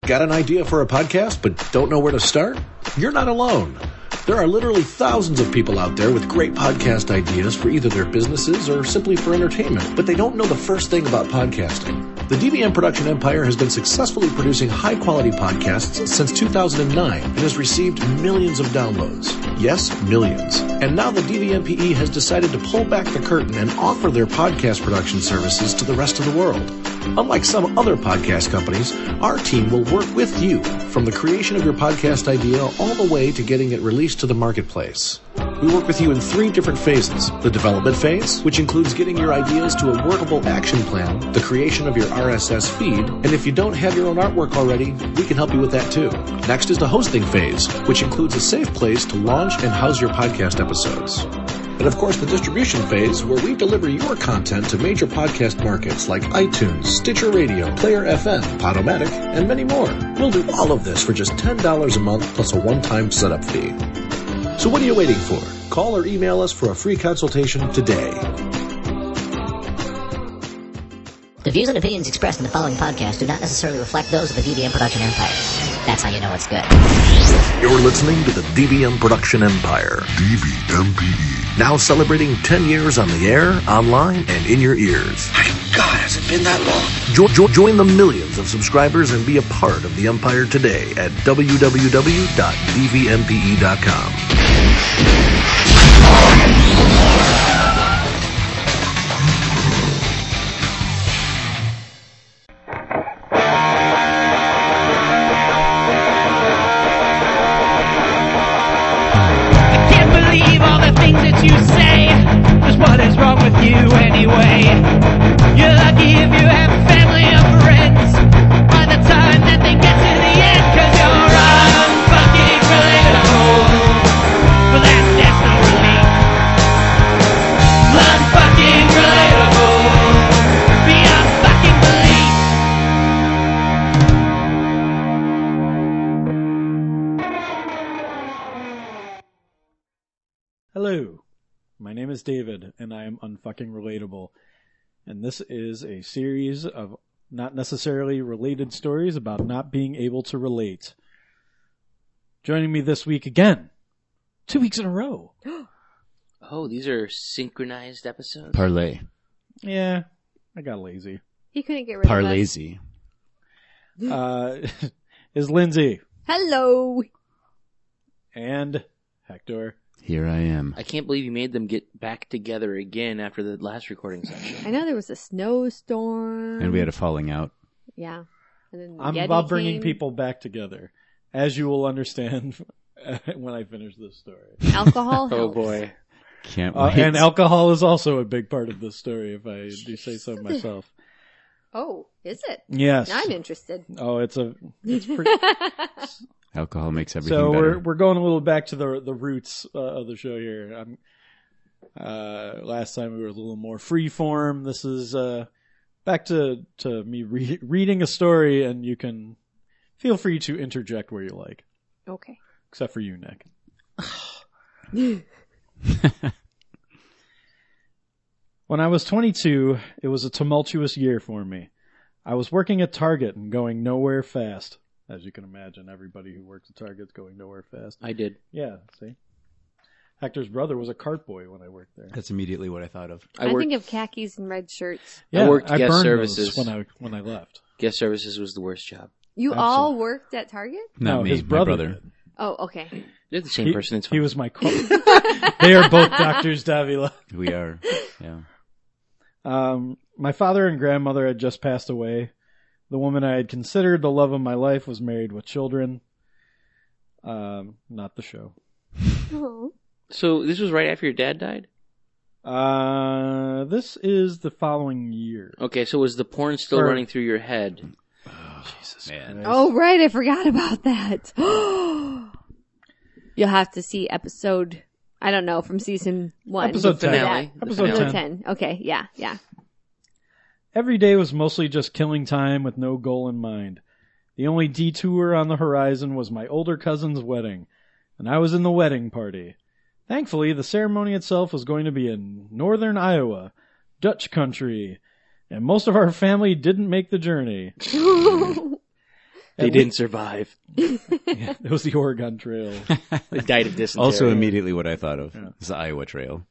Got an idea for a podcast but don't know where to start? You're not alone. There are literally thousands of people out there with great podcast ideas for either their businesses or simply for entertainment, but they don't know the first thing about podcasting. The DVM Production Empire has been successfully producing high-quality podcasts since 2009 and has received millions of downloads. Yes, millions. And now the DVMPE has decided to pull back the curtain and offer their podcast production services to the rest of the world. Unlike some other podcast companies, our team will work with you from the creation of your podcast idea all the way to getting it released to the marketplace. We work with you in 3 different phases. The development phase, which includes getting your ideas to a workable action plan, the creation of your RSS feed, and if you don't have your own artwork already, we can help you with that too. Next is the hosting phase, which includes a safe place to launch and house your podcast episodes. And of course, the distribution phase, where we deliver your content to major podcast markets like iTunes, Stitcher Radio, Player FM, Podomatic, and many more. We'll do all of this for just $10 a month plus a one-time setup fee. So what are you waiting for? Call or email us for a free consultation today. The views and opinions expressed in the following podcast do not necessarily reflect those of the DVM Production Empire. That's how you know it's good. You're listening to the DVM Production Empire. DVMPE. Now celebrating 10 years on the air, online, and in your ears. My God, has it been that long? Join the millions of subscribers and be a part of the Empire today at www.dvmpe.com. You say, just what is wrong with you anyway? You're lucky if you have a family of friends by the time that they get to the end, 'cause you're unfucking relatable. But that's no relief. Unfucking relatable beyond fucking belief. Hello. My name is David, and I am unfucking relatable. And this is a series of not necessarily related stories about not being able to relate. Joining me this week again, 2 weeks in a row. Oh, these are synchronized episodes? Parlay. Yeah, I got lazy. He couldn't get rid of Parlazy. Is Lindsay. Hello. And Hector. Here I am. I can't believe you made them get back together again after the last recording session. I know there was a snowstorm. And we had a falling out. Yeah. And then I'm Yeti about bringing came. people back together, as you will understand when I finish this story. Alcohol helps. Oh boy. Can't wait. And alcohol is also a big part of this story, if I do say so myself. Oh, is it? Yes. Now I'm interested. Oh, it's pretty... Alcohol makes everything So better. we're going a little back to the roots of the show here. Last time we were a little more free form. This is back to me reading a story, and you can feel free to interject where you like. Okay. Except for you, Nick. When I was 22, it was a tumultuous year for me. I was working at Target and going nowhere fast. As you can imagine, everybody who works at Target's going nowhere fast. I did. Yeah, see? Hector's brother was a cart boy when I worked there. That's immediately what I thought of. I think of khakis and red shirts. Yeah, I worked guest burned services. those when I left. Guest services was the worst job. You all worked at Target? Not me, his my brother. brother. Did. Oh, okay. They're the same person. It's fine. He was my They are both doctors, Davila. We are, yeah. My father and grandmother had just passed away. The woman I had considered the love of my life was married with children. Not the show. Oh. So this was right after your dad died? This is the following year. Okay, so was the porn still running through your head? Oh, Jesus, man. Oh, right. I forgot about that. You'll have to see episode, I don't know, from season 1. Episode 10. Finale. Episode 10. 10. Okay, yeah. Every day was mostly just killing time with no goal in mind. The only detour on the horizon was my older cousin's wedding, and I was in the wedding party. Thankfully, the ceremony itself was going to be in northern Iowa, Dutch country, and most of our family didn't make the journey. They didn't survive. It was the Oregon Trail. They died of dysentery. Also, immediately what I thought of is the Iowa Trail.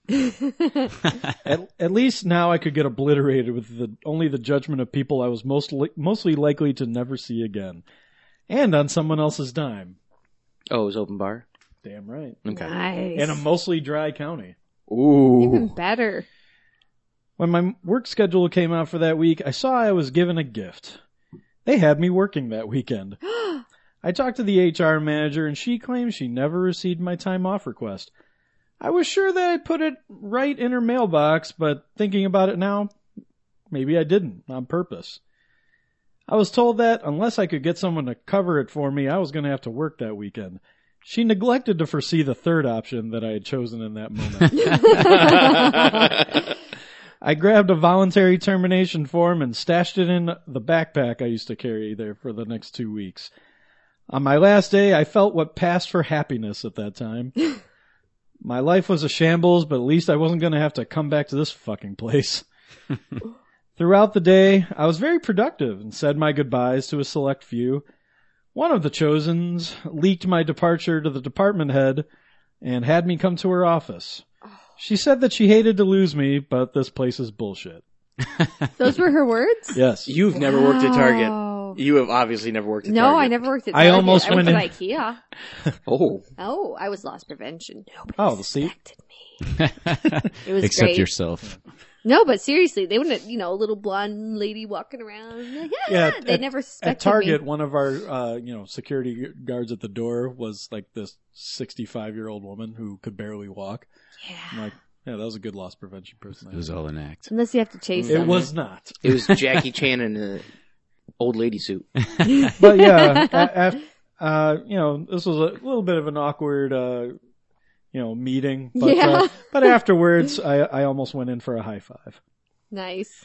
At least now I could get obliterated with only the judgment of people I was mostly likely to never see again. And on someone else's dime. Oh, it was open bar? Damn right. Okay. Nice. In a mostly dry county. Ooh. Even better. When my work schedule came out for that week, I saw I was given a gift. They had me working that weekend. I talked to the HR manager, and she claims she never received my time off request. I was sure that I put it right in her mailbox, but thinking about it now, maybe I didn't, on purpose. I was told that unless I could get someone to cover it for me, I was going to have to work that weekend. She neglected to foresee the third option that I had chosen in that moment. I grabbed a voluntary termination form and stashed it in the backpack I used to carry there for the next 2 weeks. On my last day, I felt what passed for happiness at that time. My life was a shambles, but at least I wasn't going to have to come back to this fucking place. Throughout the day, I was very productive and said my goodbyes to a select few. One of the chosens leaked my departure to the department head and had me come to her office. She said that she hated to lose me, but this place is bullshit. Those were her words? Yes. You've never worked at Target. You have obviously never worked at Target. No, I never worked at Target. I almost went to in. IKEA. Oh. Oh, I was loss prevention. Nobody see? suspected me. It was Except great. yourself. No, but seriously, they wouldn't, a little blonde lady walking around. Like, they never suspected At Target, me. one of our, security guards at the door was like this 65-year-old woman who could barely walk. Yeah. I'm like, yeah, that was a good loss prevention person. It was all an act. Unless you have to chase It them. was not. It was Jackie Chan in an old lady suit. But yeah, this was a little bit of an awkward, meeting. But, Yeah. But afterwards, I almost went in for a high five. Nice.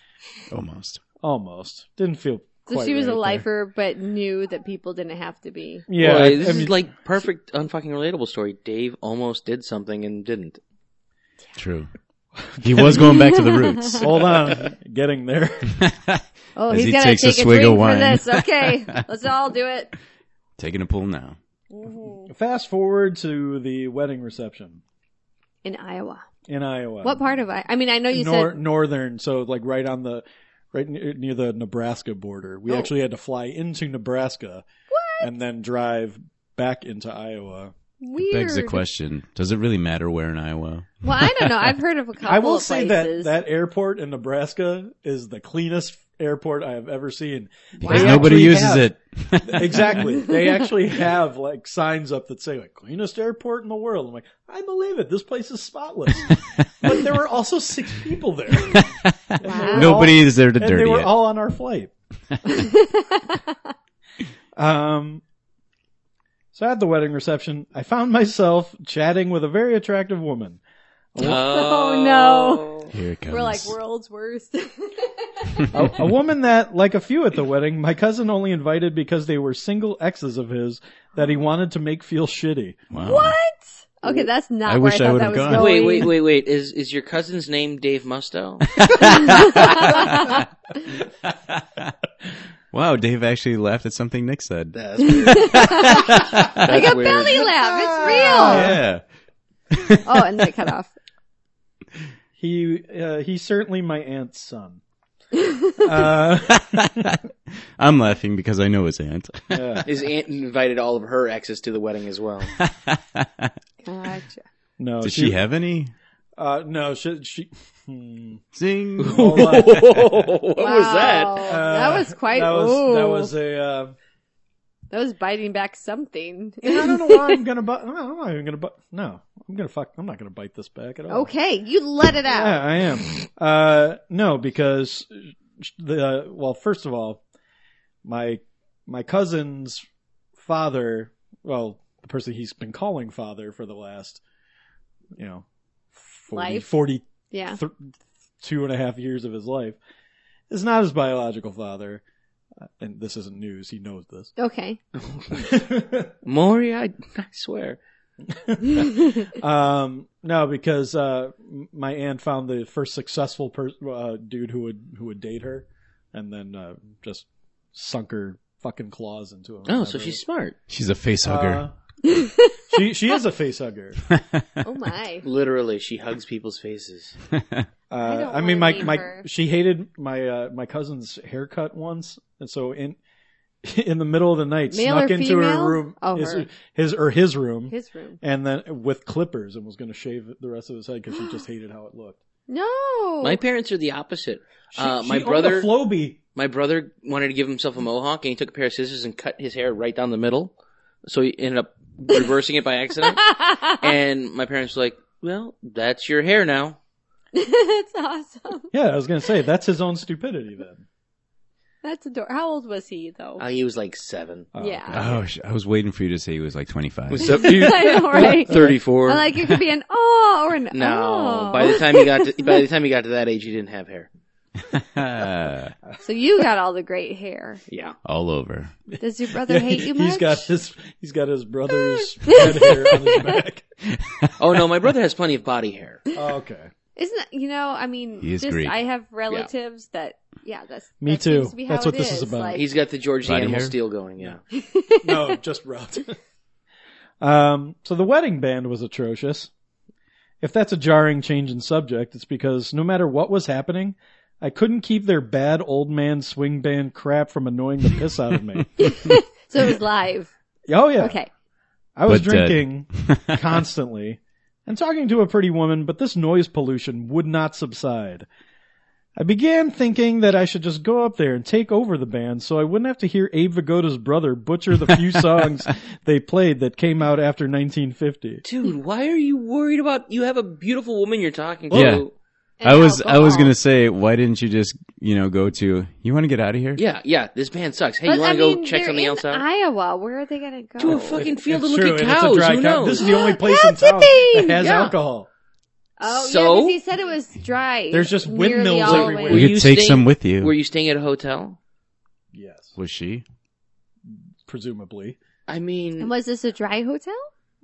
Almost. Didn't feel So quite she was right a there. lifer, but knew that people didn't have to be. Yeah. Boy, this is like perfect unfucking relatable story. Dave almost did something and didn't. True. He was going back to the roots. Hold on. Getting there. Oh, As he's he got to takes a take a swig of drink for wine. this. Okay, let's all do it. Taking a pull now. Fast forward to the wedding reception In Iowa. in Iowa. What part of Iowa? I mean, I know you said... Northern, so like right near the Nebraska border. We actually had to fly into Nebraska and then drive back into Iowa. Weird. Begs the question, does it really matter where in Iowa? Well, I don't know. I've heard of a couple I will of say places. that airport in Nebraska is the cleanest airport I have ever seen. Because They nobody actually uses have- it. Exactly. They actually have like signs up that say like cleanest airport in the world. I'm like, I believe it. This place is spotless. But there were also 6 people there. And they were Nobody all- is there to and dirty they were it. all on our flight. So at the wedding reception, I found myself chatting with a very attractive woman. Oh, no. Here it comes. We're like world's worst. A woman that, like a few at the wedding, my cousin only invited because they were single exes of his that he wanted to make feel shitty. Wow. What? Okay, that's not I where wish I I thought would that have was gone. going. Wait. Is your cousin's name Dave Musto? Wow, Dave actually laughed at something Nick said. That's weird. Like a belly laugh. It's real. Yeah. Oh, and then it cut off. He's certainly my aunt's son. I'm laughing because I know his aunt. His aunt invited all of her exes to the wedding as well. Gotcha. No, Did she have any? No, she. Zing. Hold on. What was that? That was quite. That ooh. was a. That was biting back something. I don't know why I'm gonna bite. No, I'm not even gonna bite. No, I'm not gonna bite this back at all. Okay, you let it out. Yeah, I am. No, because first of all, my cousin's father, the person he's been calling father for the last, 40 Yeah. 2.5 years of his life, is not his biological father. And this isn't news. He knows this. Okay. Maury, I swear. No, because my aunt found the first successful dude who would date her, and then just sunk her fucking claws into him. Oh, so she's smart. She's a face hugger. She is a face hugger. Oh my! Literally, she hugs people's faces. I mean, she hated my cousin's haircut once, and so in the middle of the night, Male snuck or into female? her room, Oh, his room, His room. and then with clippers, and was going to shave the rest of his head because she just hated how it looked. No. My parents are the opposite. My My brother Flowbee. My brother wanted to give himself a mohawk, and he took a pair of scissors and cut his hair right down the middle. So he ended up reversing it by accident. And my parents were like, well, that's your hair now. That's awesome. Yeah, I was going to say, that's his own stupidity then. That's adorable. How old was he, though? He was like 7. Yeah. Oh, I was waiting for you to say he was like 25. I know, right? 34. I'm like, it could be an oh or an No, oh. by the time he got to that age, he didn't have hair. So you got all the great hair. Yeah, all over. Does your brother hate you much? He's got his brother's head hair on his back. Oh no, my brother has plenty of body hair. Oh, okay. Isn't that, I mean, He is Greek. I have relatives that, that Me seems too. to be how That's what it this is about. Like, He's got the George the Body Animal hair? Steel going. Yeah. No, just route. So the wedding band was atrocious. If that's a jarring change in subject, it's because no matter what was happening, I couldn't keep their bad old man swing band crap from annoying the piss out of me. So it was live. Oh yeah. Okay. I was But dead. drinking constantly and talking to a pretty woman, but this noise pollution would not subside. I began thinking that I should just go up there and take over the band so I wouldn't have to hear Abe Vigoda's brother butcher the few songs they played that came out after 1950. Dude, why are you worried about? You have a beautiful woman you're talking to. Yeah. And I was alcohol. gonna say, why didn't you just, go to, you want to get out of here? Yeah. This band sucks. Hey, But, you want to I mean, go check they're something in else out? Iowa. Where are they going to go? To a fucking field to It's look true, at and it's a cows. dry Who cow. knows? This is the only place Cow in town tipping! that has Yeah. alcohol. Oh, So? yeah, because he said it was dry. There's just nearly windmills all the everywhere. way. You could take some with you. Were you staying at a hotel? Yes, Was she? presumably. I And mean, was this a dry hotel?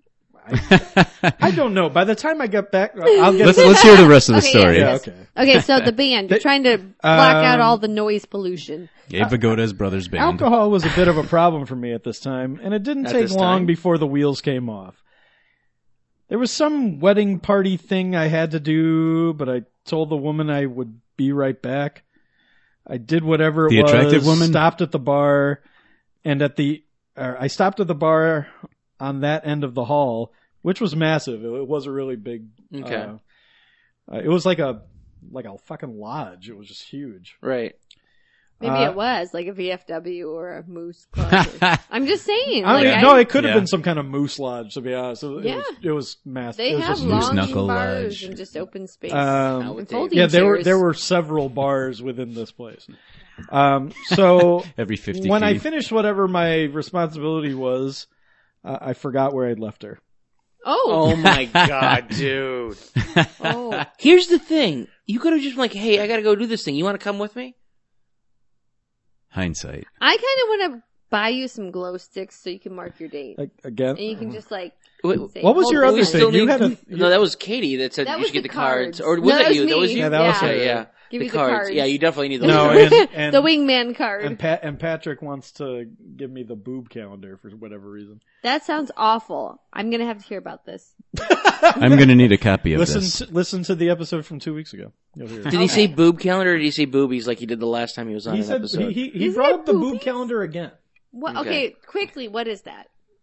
I don't know. By the time I get back, I'll get. Let's hear the rest of the Okay, story. Yeah, yes. okay. Okay, so the band. You're trying to block out all the noise pollution. Abe Vigoda's brother's band. Alcohol was a bit of a problem for me at this time, and it didn't At take this long time? before the wheels came off. There was some wedding party thing I had to do, but I told the woman I would be right back. I did whatever it The was. attractive woman? Stopped at the bar, and I stopped at the bar on that end of the hall, which was massive. It was a really big. Okay. It was like a fucking lodge. It was just huge. right. Maybe it was like a VFW or a Moose Club. I'm just saying. I Like, mean, I- no, it could have Yeah. been some kind of moose lodge, to be honest. It was massive. they It was have just Moose long Knuckle bars Lodge. and just open space. Now with and Dave. folding Yeah, chairs. there were several bars within this place. So Every 50 when I feet. finished whatever my responsibility was, I forgot where I'd left her. Oh Oh, my god, dude. oh. Here's the thing. You could have just been like, hey, I gotta go do this thing. You want to come with me? Hindsight. I kind of want to buy you some glow sticks so you can mark your date, Again, and you can just like. Wait, say, what was hold your on. other we thing? still You need had a- No, that was Katie that said That you was should get the the cards. cards. Or was No, that that you? was That was me. you? Yeah, that was Yeah. her. Yeah. Give the you the cards. cards. Yeah, you definitely need those. No, cards. and The wingman card. and Patrick wants to give me the boob calendar for whatever reason. That sounds awful. I'm gonna have to hear about this. I'm going to need a copy of this. Listen to the episode from 2 weeks ago. You'll hear it. Did he say boob calendar or did he say boobies like he did the last time he was on He an said episode? he Isn't brought it up the boob boobies? calendar again. What? Okay. Okay, quickly. What is that?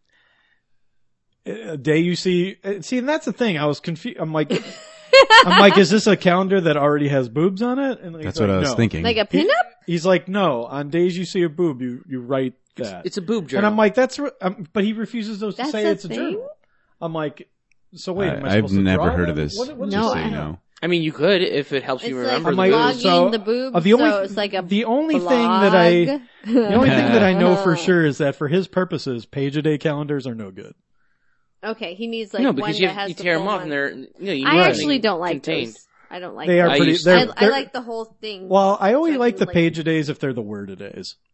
A day you see, and that's the thing. I was confused. I'm like, is this a calendar that already has boobs on it? And That's what I was thinking. Like a pinup? He's like, no. On days you see a boob, you write that. It's a boob and journal. I'm like, but he refuses to That's say a it's a thing? journal. I'm like, so wait, am I I've supposed to never draw heard them? of this. What's No, this Just so thing? you know. I mean, you could if it helps you It's remember like the I'm boobs. blogging the boobs. the only so it's like a the only blog. thing that the only thing that I know for sure is that for his purposes, page-a-day calendars are no good. Okay, he needs like No, one because that has you the tear full them off month. and they're you I need actually everything don't like contained. those. I don't like They are those. pretty. used- They're, I they're, like the whole thing. well, I only So I like can, the like- page-a-days if they're the word-a-days.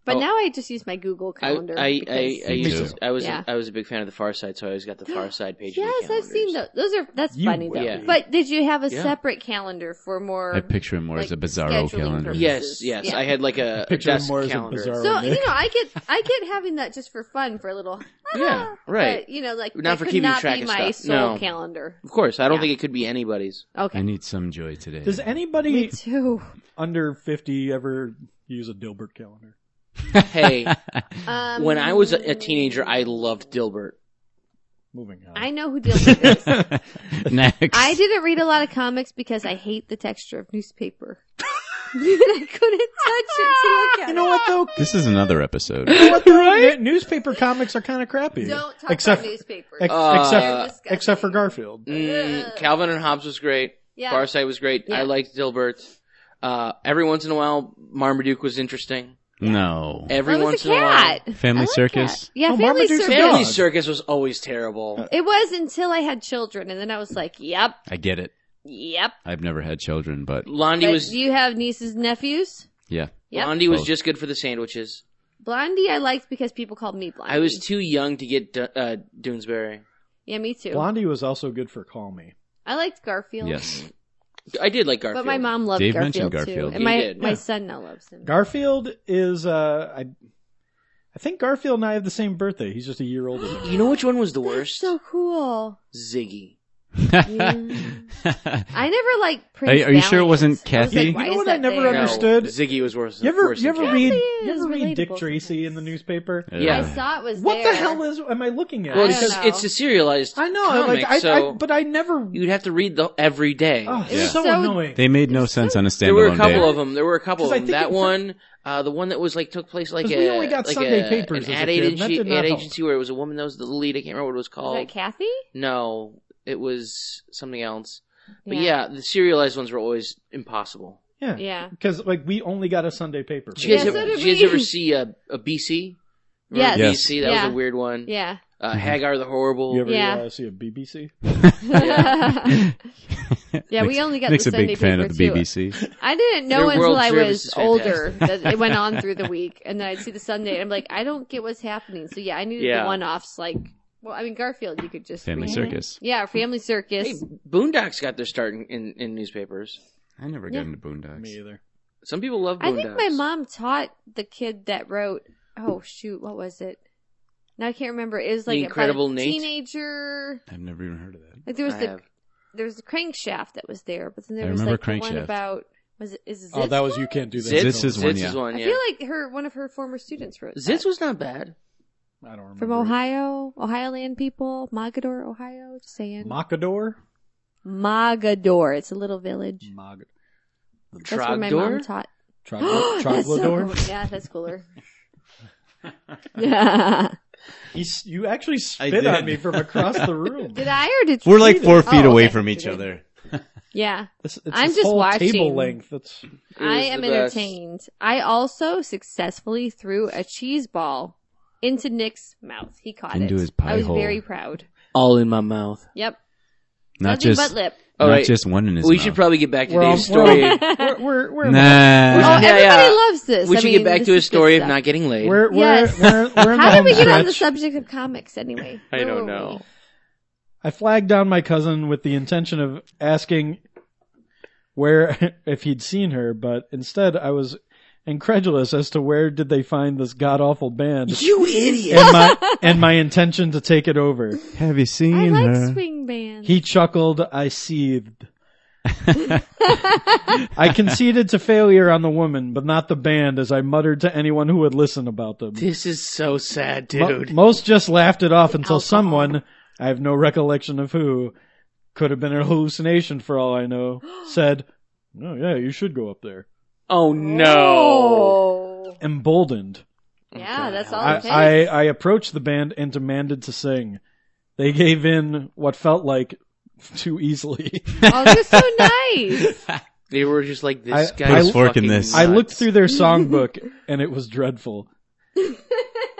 But now I just use my Google Calendar. I was Yeah. a big fan of the Far Side, so I always got the Far Side page. Yes, I've seen those. That's You funny would though. be. But did you have a Yeah. separate calendar for more? I picture him more as a Bizarro scheduling calendar. purposes? Yes. Yeah. I had like a Picture desk more as a calendar. Bizarro. So Nick. I get having that just for fun for a little. Yeah, right. But, like Not that for could keeping not track be of my stuff. sole No. calendar. Of course, I don't Yeah. think it could be anybody's. Okay. I need some joy today. Does Me anybody too. under 50 ever use a Dilbert calendar? Hey, when I was a teenager, I loved Dilbert. Moving on. I know who Dilbert is. Next. I didn't read a lot of comics because I hate the texture of newspaper. I couldn't touch it to look at. You know what though? This is another episode. You know what, though? Newspaper comics are kind of crappy. Don't talk except, about newspapers. except, They're except for disgusting. Garfield. Calvin and Hobbes was great. Yeah. Far Side was great. Yeah. I liked Dilbert. Every once in a while, Marmaduke was interesting. No. Every That was once a in a while. cat. Family I like Circus? cat. Yeah, Oh, Family Marmaduke's Circus. a Family dog. Circus was always terrible. It was until I had children, and then I was like, "Yep, I get it. yep." I've never had children, but Blondie But was do you have nieces and nephews? yeah. Yep. Blondie was Both. just good for the sandwiches. Blondie, I liked because people called me Blondie. I was too young to get Doonesbury. Yeah, me too. Blondie was also good for Call Me. I liked Garfield. Yes. I did like Garfield. But my mom loved Dave Garfield mentioned too, Garfield. and He my did. my Yeah. son now loves him. Garfield is I think Garfield and I have the same birthday. He's just a year older than me. You know which one was the worst? So cool. Ziggy. I never liked Prince. Are you sure it wasn't Valiant. I was Kathy? like, why You know is what that I never there? understood? No, Ziggy was worse. You ever worse you than ever Kathy. read Kathy is Dick relatable Tracy in the newspaper? Yeah. I saw it was What there. the hell am I looking at? Well, I it's don't just know. it's a serialized I know, comic, like so but I never. you'd have to read every day. Oh, Yeah. it's so So- annoying. They made no sense on a standalone There were a couple day. of them. There were a couple of 'Cause I them. think That it- one, the one that was like took place like 'Cause a we only got like Sunday papers an as a ad kid, and that agency, did not ad help. agency where it was a woman that was the lead. I can't remember what it was Was called. that Kathy? No, it was something else. But yeah, the serialized ones were always impossible. Yeah, Yeah. because like we only got a Sunday paper. Did you guys, Yeah, ever, so did did you guys we. ever see a BC? Yes. Remember Yes. BC? That Yeah. was a weird one. Yeah. Hagar the Horrible. You ever Yeah. see a BBC? Yeah, we only got Nick's the a Sunday big fan paper of the too. BBC. I didn't know Their until World I Service was is older fantastic. that it went on through the week, and then I'd see the Sunday, and I'm like, I don't get what's happening. So yeah, I needed Yeah. the one-offs. Like, well, I mean, Garfield, you could just Family read. Circus. Yeah, Family Circus. Hey, Boondocks got their start in newspapers. I never got into Boondocks. Me either. Some people love I Boondocks. think my mom taught the kid that wrote. Oh shoot, what was it? Now I can't remember. It was like The Incredible about a Nate? teenager. I've never even heard of that. Like there was I have. there was the Crankshaft that was there, but then there I was remember like the one Crankshaft. about is it Oh, that was Zitz You one? Can't Do That. Zitz, Zitz is one, Zitz yeah. is one, I yeah. feel like one of her former students wrote Zitz that. was not bad. I don't remember. From Ohio, Ohioland people, Mogador, Ohio. Just saying, Macador? Mogador. It's a little village. That's where my mom Trogdor? taught. Troglodyte? That's so cool. Yeah, that's cooler. Yeah. You actually I spit did. on me from across the room. Did I or did you We're like read 4 it? feet Oh, away okay. from each Okay. other. Yeah. It's I'm this just whole watching. table length. It's I was am the best. entertained. I also successfully threw a cheese ball into Nick's mouth. He caught Into it. his pie I was hole. very proud. All in my mouth. Yep. Not Nothing just but lip. All not right. just one in his We mouth. should probably get back to We're all- Dave's story. we're Nah. Oh, Yeah, everybody yeah. loves this. We I should mean, get back this to is a story good of stuff. not getting laid. we're Yes. we're in How the did we home get on the stretch. subject of comics anyway? I Where don't were know. I flagged down my cousin with the intention of asking where if he'd seen her, but instead I was incredulous as to where did they find this god awful band You idiot! and my intention to take it over. Have you we? I seen like her? swing bands. He chuckled, I seethed. I conceded to failure on the woman, but not the band, as I muttered to anyone who would listen about them. This is so sad, Mo- dude. most just laughed it off until Alcohol. someone, I have no recollection of who, could have been an hallucination for all I know, said, "Oh yeah, you should go up there." Oh no! Oh. Emboldened, Yeah, that's all I, it takes. I approached the band and demanded to sing. They gave in what felt like too easily. Oh, they're so nice. They were just like, this I- guy's Put a fork in fucking this. I nuts. looked through their songbook and it was dreadful.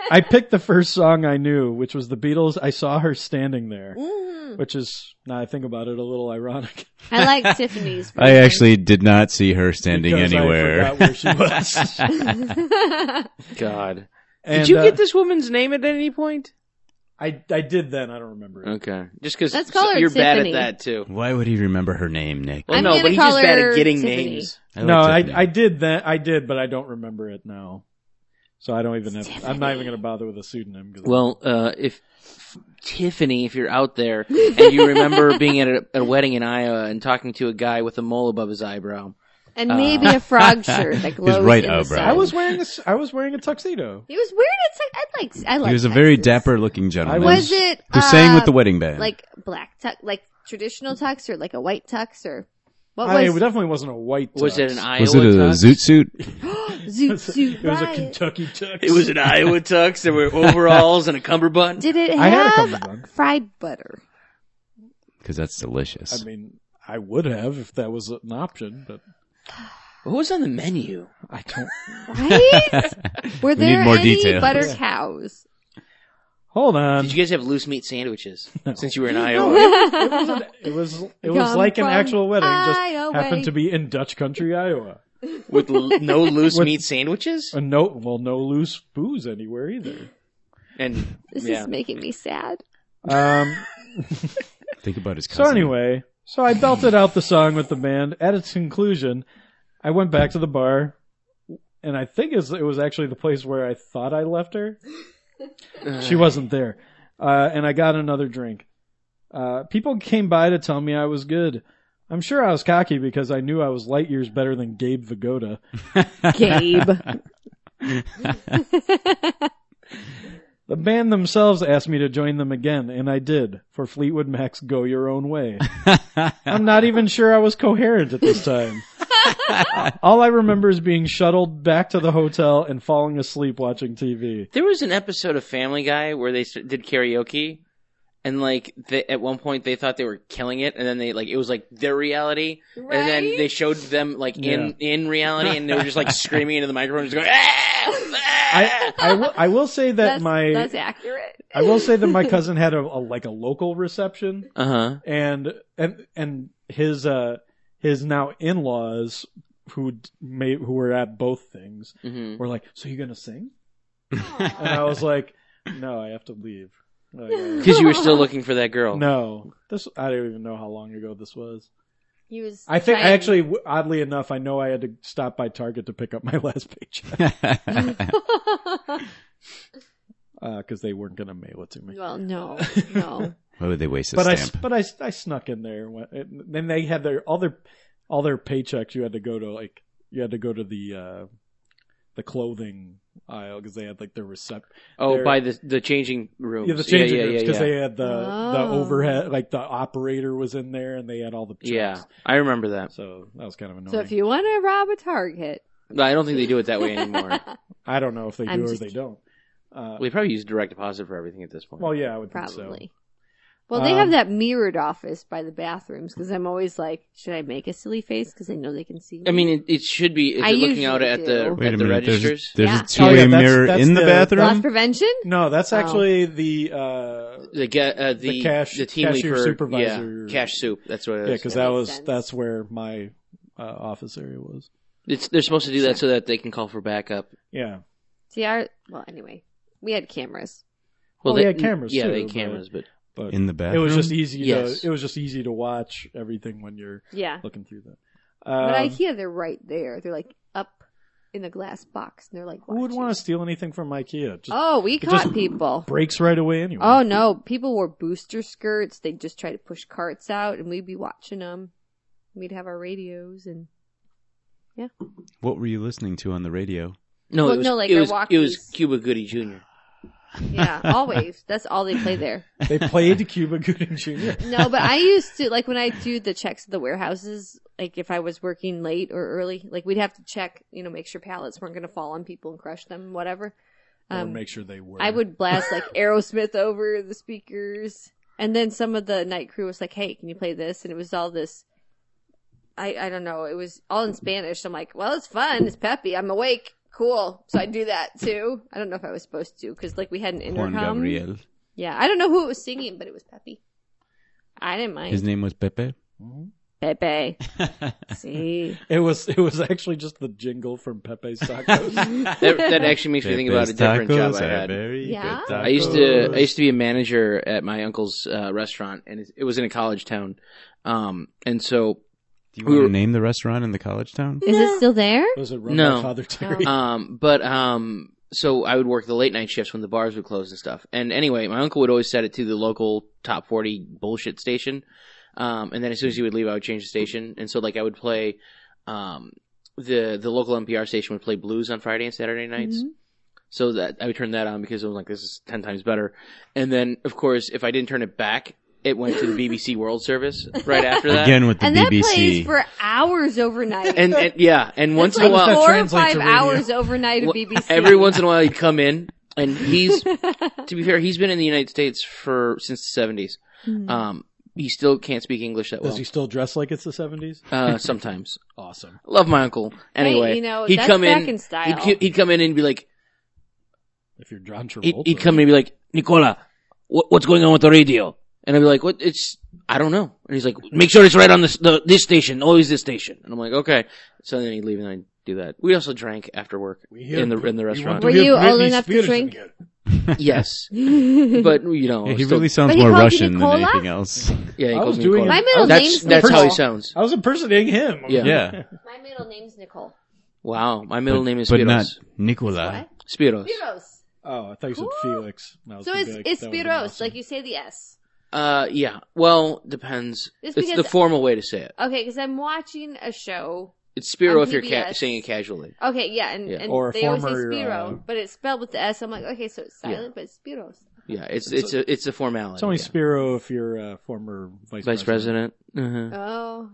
I picked the first song I knew, which was the Beatles. I Saw Her Standing There, which is, now I think about it, a little ironic. I like Tiffany's version. I actually did not see her standing Because anywhere. I forgot where she was. God. And, Did you get this woman's name at any point? I did then. I don't remember it. Okay. Just because Let's call her you're Tiffany. bad at that, too. Why would he remember her name, Nick? Well, I'm no, gonna but he's call just bad her at getting Tiffany. names. No, Tiffany. I did then. I did, but I don't remember it now. So I don't even have. I'm not even going to bother with a pseudonym. Well, if Tiffany, if you're out there and you remember being at a wedding in Iowa and talking to a guy with a mole above his eyebrow, And maybe a frog shirt that glows right in the eyebrow. sun. I was wearing a tuxedo. He was weird. It's like I like. He was a very Texas. dapper-looking gentleman. Was it who sang with the wedding band. like black tux, like traditional tux, or like a white tux, or what It was definitely wasn't a white tux. was it an Iowa Was it a tux? zoot suit? zoot suit? It was a right. Kentucky tux. It was an Iowa tux. There were overalls and a cummerbund. Did it I had a have cummerbund. fried butter? Because that's delicious. I mean, I would have if that was an option, but What was on the menu? I don't. Right? Were We need there more any details. butter Yeah. cows? Hold on. Did you guys have loose meat sandwiches since you were in No, Iowa? it was Come like an from actual wedding, just Iowa. happened to be in Dutch country, Iowa. With no loose With- meat sandwiches? And no loose booze anywhere either. And This yeah. is making me sad. Think about his cousin. So anyway, I belted out the song with the band. At its conclusion, I went back to the bar, and I think it was actually the place where I thought I left her. She wasn't there. And I got another drink. People came by to tell me I was good. I'm sure I was cocky because I knew I was light years better than Gabe Vigoda. Gabe. The band themselves asked me to join them again, and I did, for Fleetwood Mac's Go Your Own Way. I'm not even sure I was coherent at this time. All I remember is being shuttled back to the hotel and falling asleep watching TV. There was an episode of Family Guy where they did karaoke, and at one point they thought they were killing it, and then it was like their reality, and then Right? they showed them in reality, and they were just screaming into the microphone, just going, I will say that that's accurate. I will say that my cousin had a local reception, uh-huh. and his now in-laws who were at both things were like, "So you gonna sing?" And I was like, "No, I have to leave." Because you were still looking for that girl. No, I don't even know how long ago this was. He was. I think trying- actually, oddly enough, I know I had to stop by Target to pick up my last paycheck because they weren't going to mail it to me. Well, no. Why would they waste a But stamp? I snuck in there. Then they had all their paychecks. You had to go to the clothing aisle because they had their By the changing rooms. Yeah, the changing rooms because yeah. they had the overhead, the operator was in there and they had all the checks. Yeah, I remember that. So that was kind of annoying. So if you want to rob a Target, No, I don't think they do it that way anymore. I don't know if they I'm do or just- they don't. We probably use direct deposit for everything at this point. Well, yeah, I would think probably. so. Well, they have that mirrored office by the bathrooms because I'm always like, should I make a silly face because they know they can see me? I mean, it should be. Is I it looking out usually at the do. Wait a at the minute. registers? There's Yeah. a two-way mirror that's in the loss bathroom? prevention. No, that's actually the The team cashier lead for supervisor. Yeah, cash soup. That's what it is. Yeah, because That makes sense. that's where my office area was. They're supposed to do that so that they can call for backup. Yeah. See, anyway, we had cameras. Well, They they had cameras, Yeah, too, they had but- cameras, but But In the it bathroom? was just easy. Yes. It was just easy to watch everything when you're Yeah. looking through that. But IKEA, they're right there. They're up in the glass box, and they're Who would watching. want to steal anything from IKEA? Just Oh, we just- caught people. breaks right away anyway. Oh no, people wore booster skirts. They'd just try to push carts out, and we'd be watching them. We'd have our radios, and What were you listening to on the radio? no, Well, it was no, like it our was walkies. Cuba Gooding Jr. yeah, always. That's all they play there. They played Cuba Gooding Jr. No, but I used to, when I do the checks at the warehouses, if I was working late or early, we'd have to check, make sure pallets weren't going to fall on people and crush them, whatever. Or make sure they were. I would blast Aerosmith over the speakers. And then some of the night crew was like, hey, can you play this? And it was all this, I don't know, it was all in Spanish. I'm like, well, it's fun. It's peppy. I'm awake. Cool. So I do that too. I don't know if I was supposed to because like we had an Juan intercom. Gabriel. Yeah, I don't know who it was singing, but it was Pepe. I didn't mind. His name was Pepe. Pepe. See. It was actually just the jingle from Pepe's Tacos. That actually makes me think about a different job I had. Yeah? I used to be a manager at my uncle's restaurant, and it was in a college town. And so Do you want to name the restaurant in the college town? Is it still there? Was it run No. by Father Terry? So I would work the late night shifts when the bars would close and stuff. And anyway, my uncle would always set it to the local top 40 bullshit station. And then as soon as he would leave, I would change the station. And so like I would play, the local NPR station would play blues on Friday and Saturday nights. Mm-hmm. So that I would turn that on because it was like, this is 10 times better. And then of course, if I didn't turn it back, it went to the BBC World Service right after that. Again with the And BBC. that plays for hours overnight. And once It's in a like while, 4 or translate 5 to radio. hours overnight of BBC. every once in a while he'd come in, and he's, to be fair, he's been in the United States since the 70s. Hmm. He still can't speak English that well. Does he still dress like it's the 70s? Sometimes. Awesome. Love my uncle. Anyway, you know, he'd that's come back in. in style. He'd come in and be like, If you're John Travolta. he'd come in and be like, Nicola, what's going on with the radio? And I'd be like, what? I don't know. And he's like, make sure it's right on this station, always this station. And I'm like, okay. So then he'd leave and I'd do that. We also drank after work in the restaurant. Were you old enough to drink? Yes. But, you know. Yeah, he still- really sounds But he more called you Russian than Nicola? anything else. Yeah, he I calls was me doing Nicola. My middle name's That's how he Nicole. sounds. I was impersonating him. Yeah. Yeah. My middle name's Nicole. Wow. My middle name is But Spiros. not Nicola. Spiros. Spiros. Oh, I thought you said Felix. And I was So gonna it's be like, it's that would've been Spiros, awesome. like you say the S. Yeah. Well, depends. Just It's because- the formal way to say it. Okay, because I'm watching a show. It's Spiro On if you're PBS. saying it casually. Okay, yeah, and, Yeah. and Or a they always say former, Spiro, but it's spelled with the S. I'm like, okay, so it's silent, Yeah. but it's Spiros. Yeah, it's a formality. It's only yeah. Spiro if you're a former vice President. Uh-huh. Oh.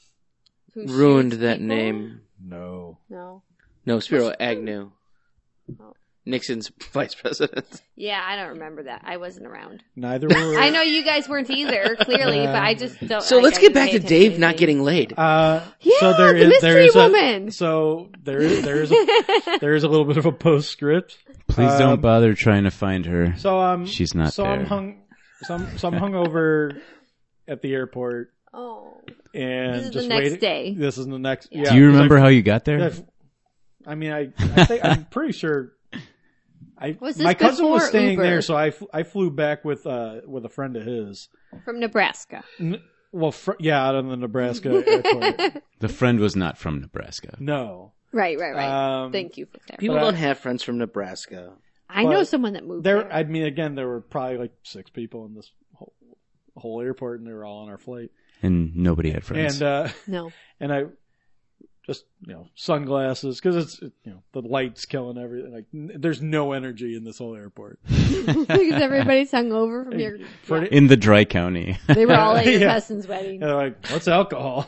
Who Ruined shoots that people? name. No. No. No, Spiro Agnew. Oh. Nixon's vice president. Yeah, I don't remember that. I wasn't around. Neither were. I know you guys weren't either, clearly, but I just don't. So like, let's I get didn't back pay to attention Dave to not anything. getting laid. Yeah, so there the is mystery there's woman. So there is a little bit of a postscript. Please don't bother trying to find her. So She's not so there. I'm hungover at the airport Oh, and This is the just next waiting. day. This is the next. Yeah. Yeah. Do you 'cause remember how you got there? I mean, I think I'm pretty sure. Was this My cousin was before staying Uber? there, so I flew back with a friend of his. from Nebraska. Out of the Nebraska airport. The friend was not from Nebraska. No, Right. Thank you for that. People But don't have friends from Nebraska. I know but someone that moved there. there. I mean, again, there were probably like 6 people in this whole airport, and they were all on our flight. And nobody had friends. No. And I just sunglasses because it's the light's killing everything. Like there's no energy in this whole airport. Because everybody's hungover from your. In the dry county. They were all at your Yeah. cousin's wedding. And they're like, what's alcohol?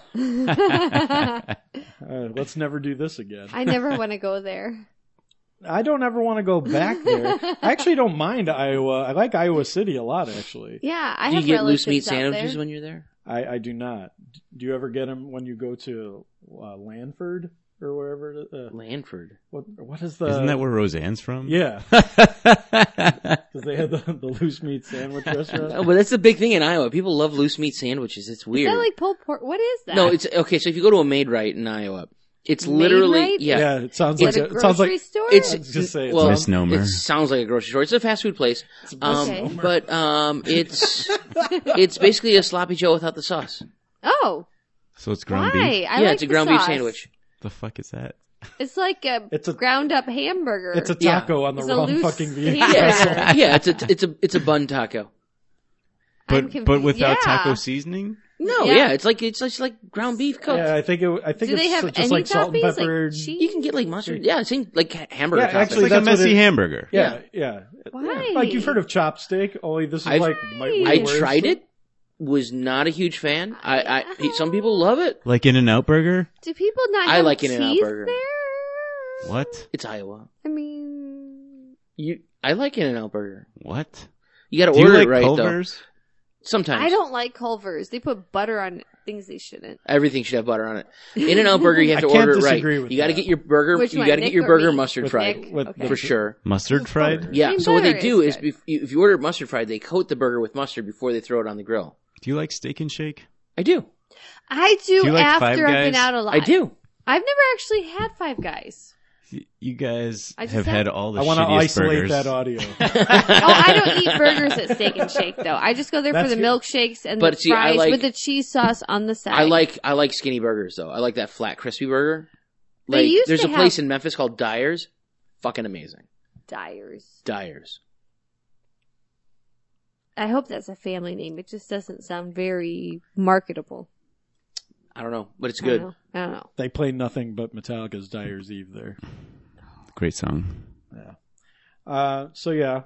Let's never do this again. I never want to go there. I don't ever want to go back there. I actually don't mind Iowa. I like Iowa City a lot, actually. Yeah, I Do you have get loose relatives meat out sandwiches there. when you're there? I do not. Do you ever get them when you go to Lanford or wherever? Lanford. What is the? Isn't that where Roseanne's from? Yeah, because they had the loose meat sandwich restaurant. Oh, but that's the big thing in Iowa. People love loose meat sandwiches. It's Is weird. that like pulled pork? What is that? No, it's okay. So if you go to a Maid-Rite in Iowa, it's Maid literally Rite? yeah. It sounds Is like it a it sounds grocery like store? It's I was just saying, well, misnomer. It sounds like a grocery store. It's a fast food place. Okay. But it's basically a sloppy Joe without the sauce. Oh, So it's ground why? beef? I yeah, like it's a the ground beef sauce. sandwich. The fuck is that? It's like It's a- ground up hamburger. it's a Yeah. taco on the It's a wrong loose fucking vehicle. hamburger. Yeah, it's a bun taco. I'm But without yeah. taco seasoning? No, Yeah. yeah, it's just like ground beef cooked. Yeah, I think Do it's they have just any like salt and toppings? pepper. Like cheese? You can get like mustard. Yeah, it's like hamburger Yeah, toppings. actually, It's like a that's what messy it- hamburger. Yeah. Why? Like you've heard of chopstick, only this is I've- like I tried it. Was not a huge fan. Some people love it. Like In-N-Out Burger? Do people not I have like cheese In-N-Out Burger. there? What? It's Iowa. I mean, I like In-N-Out Burger. What? You got to Do you order like it right Culver's? though. Sometimes I don't like Culver's. They put butter on things they shouldn't. Everything should have butter on it. In-N-Out Burger, you have to I can't order it right. disagree with You got to that. get your burger. Which You one, got to get Nick your or burger me? mustard fried Nick? With- Okay. for sure. Mustard fried? Yeah. Cream So what they butter do is is if you order it mustard fried, they coat the burger with mustard before they throw it on the grill. Do you like Steak and Shake? I do. I do, Do you like after Five I've been Guys? out a lot. I do. I've never actually had Five Guys. You guys I just have said- had all the I want to shittiest isolate burgers. that audio. Oh, I don't eat burgers at Steak and Shake though. I just go there for That's the good. milkshakes and But the see, I fries like- with the cheese sauce on the side. I like skinny burgers though. I like that flat crispy burger. They Like used there's to a place have- in Memphis called Dyer's. Fucking amazing. Dyer's. Dyer's. I hope that's a family name. It just doesn't sound very marketable. I don't know, but it's I don't good. know. I don't know. They play nothing but Metallica's Dyer's Eve there. Great song. So yeah.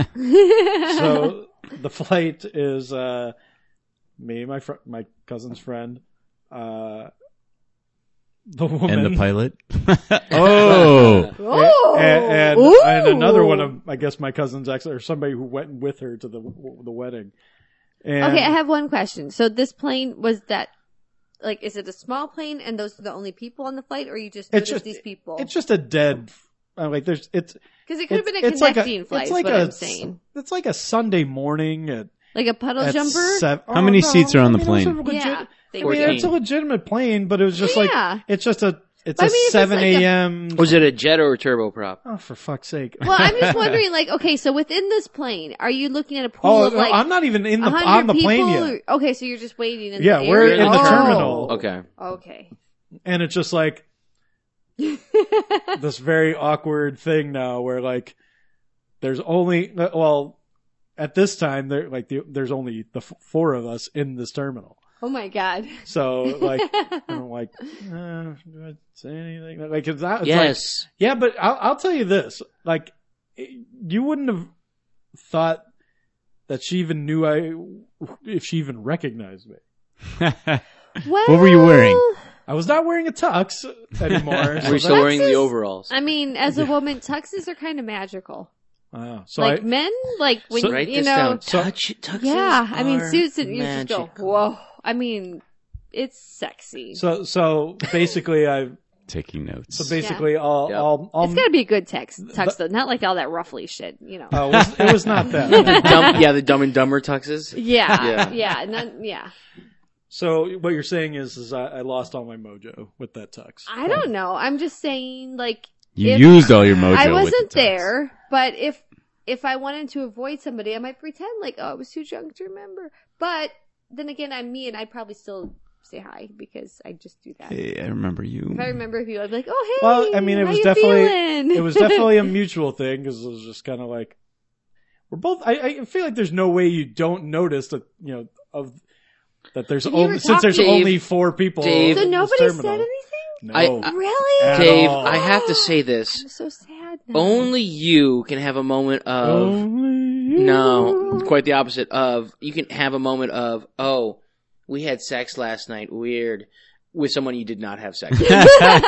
So the flight is me, my cousin's friend, the woman, And the pilot. Oh! Oh, and Ooh. another one of I guess my cousins actually, or somebody who went with her to the wedding. And Okay, I have one question. So this plane was that, like, is it a small plane and those are the only people on the flight, or you just It's noticed just- these people? It's just a dead. Like there's it's Because it could have been a it's like connecting flight. It's Is like what a I'm saying. it's like a Sunday morning at Like a puddle jumper. How many seats are on the plane? Yeah, I mean, it's a legitimate plane, but it was just Yeah. like it's just a it's But I a mean, if it's 7 like a- a.m. Was it a jet or a turboprop? Oh, for fuck's sake! Well, I'm just wondering, like, okay, so within this plane, are you looking at a pool Oh, of like I'm not even in the 100 on the people? plane yet, Or- okay, so you're just waiting in Yeah, the we're area? in the Oh. terminal. Okay. Okay. and it's just like this very awkward thing now, where like there's only at this time there's only the four of us in this terminal. Oh my god. So like I'm like, do I say anything? Like it's not. It's Yes. Like, yeah, but I'll tell you this. Like, you wouldn't have thought that she even knew if she even recognized me. Well, What were you wearing? I was not wearing a tux anymore. Were you still wearing the overalls? I mean, as a woman, tuxes are kind of magical. So like men, like when So- Write you this know, down. Tuxes yeah. I mean, are suits and you just go, magical. whoa. I mean, it's sexy. So basically Taking notes. So basically all It's got to be a good tux though, not like all that ruffly shit, you know. it was not that. The Dumb and Dumber tuxes. Yeah, Yeah. yeah. So what you're saying is I lost all my mojo with that tux. I don't know. I'm just saying, like, You if- used all your mojo. I with wasn't the tux. there, but if I wanted to avoid somebody, I might pretend like, oh, I was too drunk to remember. But then again, I'm me, and I'd probably still say hi because I just do that. Hey, I remember you. If I remember you, I'd be like, oh, hey. Well, I mean, it how was you definitely feeling? it was definitely a mutual thing because it was just kind of like we're both. I feel like there's no way you don't notice that that there's Did you only ever since talk there's to- only 4 people. Dave- So in this nobody terminal. said anything? No. Really? At Dave, all. I have to say this. I'm so sad now. Only you can have a moment of Only you. no, quite the opposite of you can have a moment of oh, we had sex last night, weird, with someone you did not have sex with.